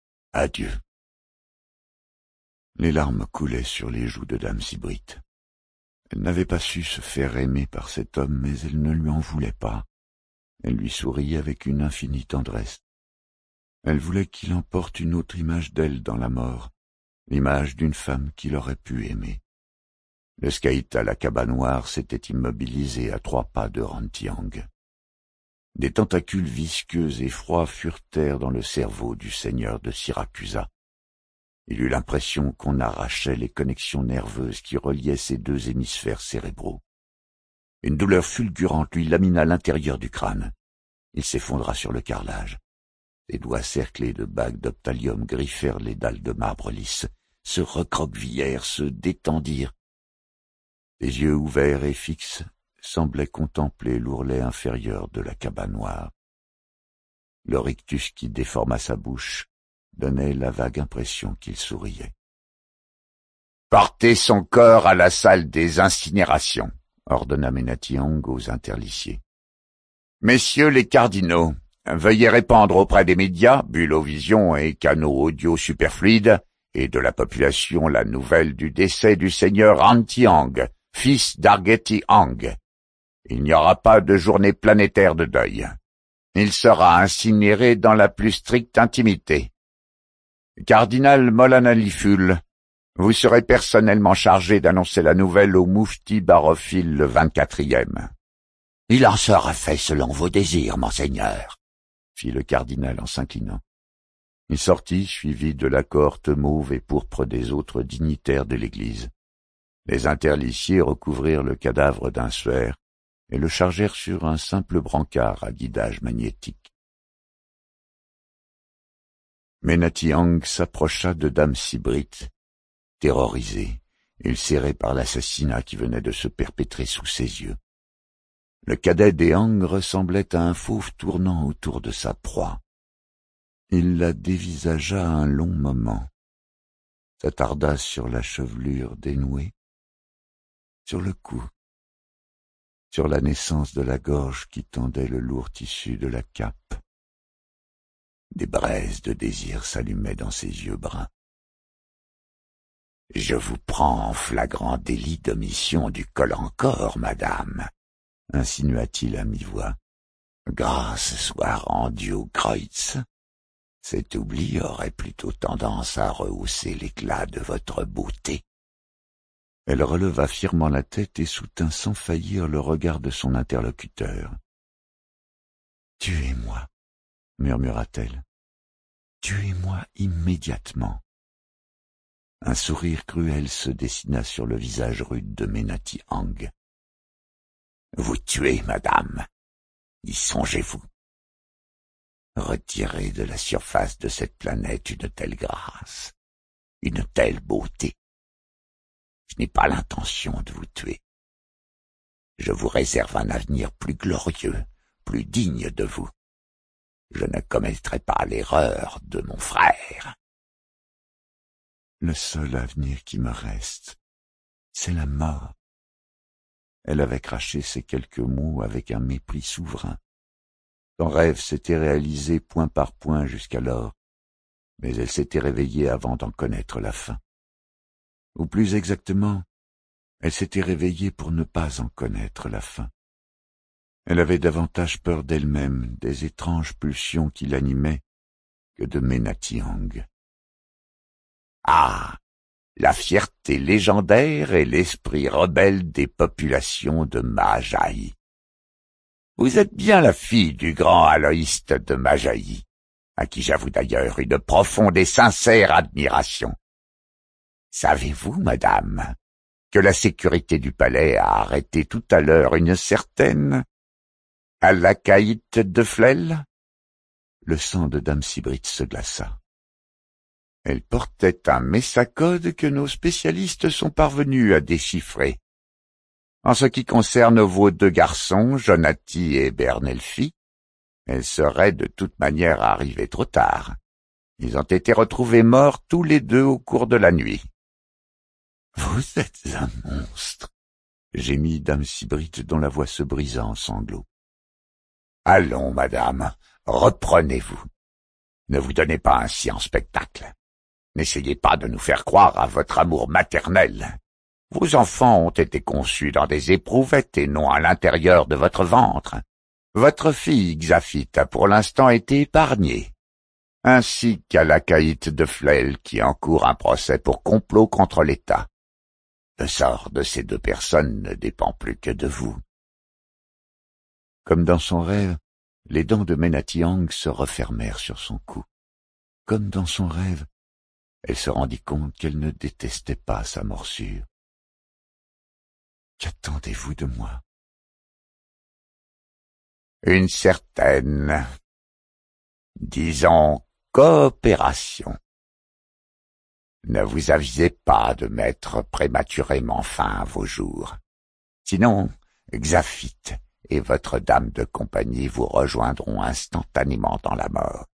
Les larmes coulaient sur les joues de dame Sibrite. Elle n'avait pas su se faire aimer par cet homme, mais elle ne lui en voulait pas. Elle lui souriait avec une infinie tendresse. Elle voulait qu'il emporte une autre image d'elle dans la mort, l'image d'une femme qu'il aurait pu aimer. Le scaïte à la cabane noire s'était immobilisé à trois pas de Rantiang. Des tentacules visqueux et froids furetèrent dans le cerveau du seigneur de Syracusa. Il eut l'impression qu'on arrachait les connexions nerveuses qui reliaient ses deux hémisphères cérébraux. Une douleur fulgurante lui lamina l'intérieur du crâne. Il s'effondra sur le carrelage. Ses doigts cerclés de bagues d'optalium griffèrent les dalles de marbre lisse, se recroquevillèrent, se détendirent. Les yeux ouverts et fixes semblaient contempler l'ourlet inférieur de la cabane noire. Le rictus qui déforma sa bouche donnait la vague impression qu'il souriait. « Portez son corps à la salle des incinérations », ordonna Ménatiang aux interliciers. « Messieurs les cardinaux, veuillez répandre auprès des médias, bullovision et canaux audio superfluides, et de la population la nouvelle du décès du seigneur Rantiang, fils d'Argeti Ang. Il n'y aura pas de journée planétaire de deuil. Il sera incinéré dans la plus stricte intimité. Cardinal Molanalifule, vous serez personnellement chargé d'annoncer la nouvelle au moufti Barophile le vingt-quatrième. « Il en sera fait selon vos désirs, monseigneur, » fit le cardinal en s'inclinant. Il sortit, suivi de la cohorte mauve et pourpre des autres dignitaires de l'Église. Les interliciers recouvrirent le cadavre d'un suaire et le chargèrent sur un simple brancard à guidage magnétique. Ménatiang s'approcha de dame Sibrite. Terrorisé, ulcéré par l'assassinat qui venait de se perpétrer sous ses yeux. Le cadet des Ang ressemblait à un fauve tournant autour de sa proie. Il la dévisagea un long moment, s'attarda sur la chevelure dénouée, sur le cou, sur la naissance de la gorge qui tendait le lourd tissu de la cape. Des braises de désir s'allumaient dans ses yeux bruns. « Je vous prends en flagrant délit d'omission du col encore, madame, » insinua-t-il à mi-voix. « Grâce soit rendue au Kreutz. Cet oubli aurait plutôt tendance à rehausser l'éclat de votre beauté. » Elle releva fièrement la tête et soutint sans faillir le regard de son interlocuteur. « Tuez-moi, » murmura-t-elle. « Tuez-moi immédiatement. » Un sourire cruel se dessina sur le visage rude de Menati Hang. « Vous tuez, madame. Y songez-vous. Retirez de la surface de cette planète une telle grâce, une telle beauté. Je n'ai pas l'intention de vous tuer. Je vous réserve un avenir plus glorieux, plus digne de vous. Je ne commettrai pas l'erreur de mon frère. Le seul avenir qui me reste, c'est la mort. » Elle avait craché ces quelques mots avec un mépris souverain. Son rêve s'était réalisé point par point jusqu'alors, mais elle s'était réveillée avant d'en connaître la fin. Ou plus exactement, elle s'était réveillée pour ne pas en connaître la fin. Elle avait davantage peur d'elle-même, des étranges pulsions qui l'animaient, que de Menati Hang. Ah, la fierté légendaire et l'esprit rebelle des populations de Majaï. Vous êtes bien la fille du grand aloïste de Majaï, à qui j'avoue d'ailleurs une profonde et sincère admiration. Savez-vous, madame, que la sécurité du palais a arrêté tout à l'heure une certaine Alakaït de Flel? Le sang de dame Sibrit se glaça. Elle portait un messacode que nos spécialistes sont parvenus à déchiffrer. En ce qui concerne vos deux garçons, Jonati et Bernelfi, elle serait de toute manière arrivée trop tard. Ils ont été retrouvés morts tous les deux au cours de la nuit. « Vous êtes un monstre !» gémit dame Sibrit dont la voix se brisa en sanglots. « Allons, madame, reprenez-vous. Ne vous donnez pas ainsi en spectacle. N'essayez pas de nous faire croire à votre amour maternel. Vos enfants ont été conçus dans des éprouvettes et non à l'intérieur de votre ventre. Votre fille Xafit a pour l'instant été épargnée, ainsi qu'Alakaït de Flel qui encourt un procès pour complot contre l'État. Le sort de ces deux personnes ne dépend plus que de vous. » Comme dans son rêve, les dents de Menati Hang se refermèrent sur son cou. Comme dans son rêve, elle se rendit compte qu'elle ne détestait pas sa morsure. « Qu'attendez-vous de moi ?»« Une certaine, disons, coopération. Ne vous avisez pas de mettre prématurément fin à vos jours. Sinon, Xafit et votre dame de compagnie vous rejoindront instantanément dans la mort.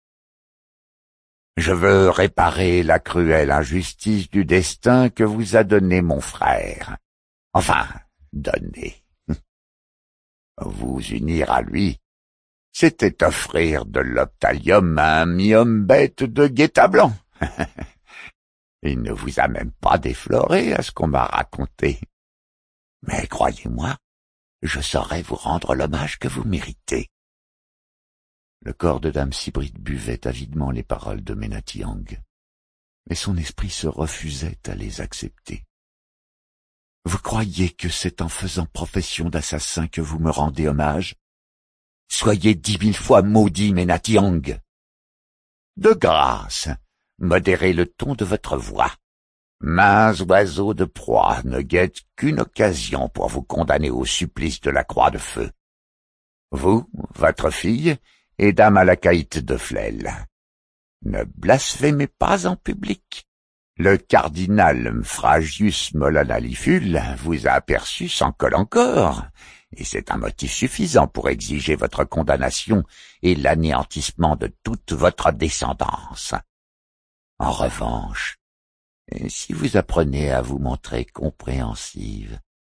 Je veux réparer la cruelle injustice du destin que vous a donné mon frère. Enfin, donné. Vous unir à lui, c'était offrir de l'optalium à un mi-homme bête de guetta blanc. Il ne vous a même pas défloré à ce qu'on m'a raconté. Mais croyez-moi, je saurai vous rendre l'hommage que vous méritez. » Le corps de dame Sibrit buvait avidement les paroles de Menati Hang, mais son esprit se refusait à les accepter. « Vous croyez que c'est en faisant profession d'assassin que vous me rendez hommage? Soyez dix mille fois maudit, Menati Hang. De grâce, modérez le ton de votre voix. Mains oiseaux de proie ne guettent qu'une occasion pour vous condamner au supplice de la croix de feu. Vous, votre fille, et dame Alakaït de Flel, ne blasphémez pas en public. Le cardinal Mphragius Molanaliful vous a aperçu sans col encore, et c'est un motif suffisant pour exiger votre condamnation et l'anéantissement de toute votre descendance. En revanche, si vous apprenez à vous montrer compréhensive,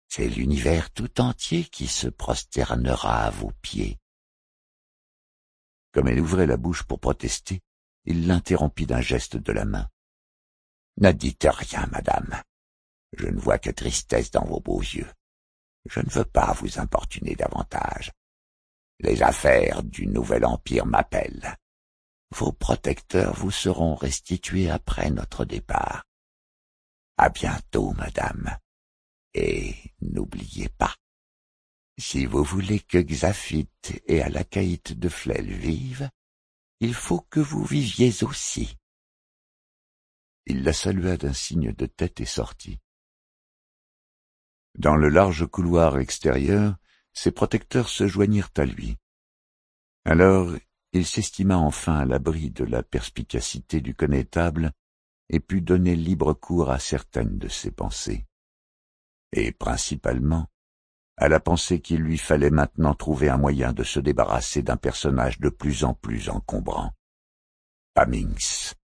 C'est l'univers tout entier qui se prosternera à vos pieds. » Comme elle ouvrait la bouche pour protester, il l'interrompit d'un geste de la main. « Ne dites rien, madame. Je ne vois que tristesse dans vos beaux yeux. Je ne veux pas vous importuner davantage. Les affaires du nouvel empire m'appellent. Vos protecteurs vous seront restitués après notre départ. À bientôt, madame. Et n'oubliez pas, si vous voulez que Xaphite et Alakaïte de Flel vivent, il faut que vous viviez aussi. » Il la salua d'un signe de tête et sortit. Dans le large couloir extérieur, ses protecteurs se joignirent à lui. Alors il s'estima enfin à l'abri de la perspicacité du connétable et put donner libre cours à certaines de ses pensées. Et principalement à la pensée qu'il lui fallait maintenant trouver un moyen de se débarrasser d'un personnage de plus en plus encombrant. Paminx.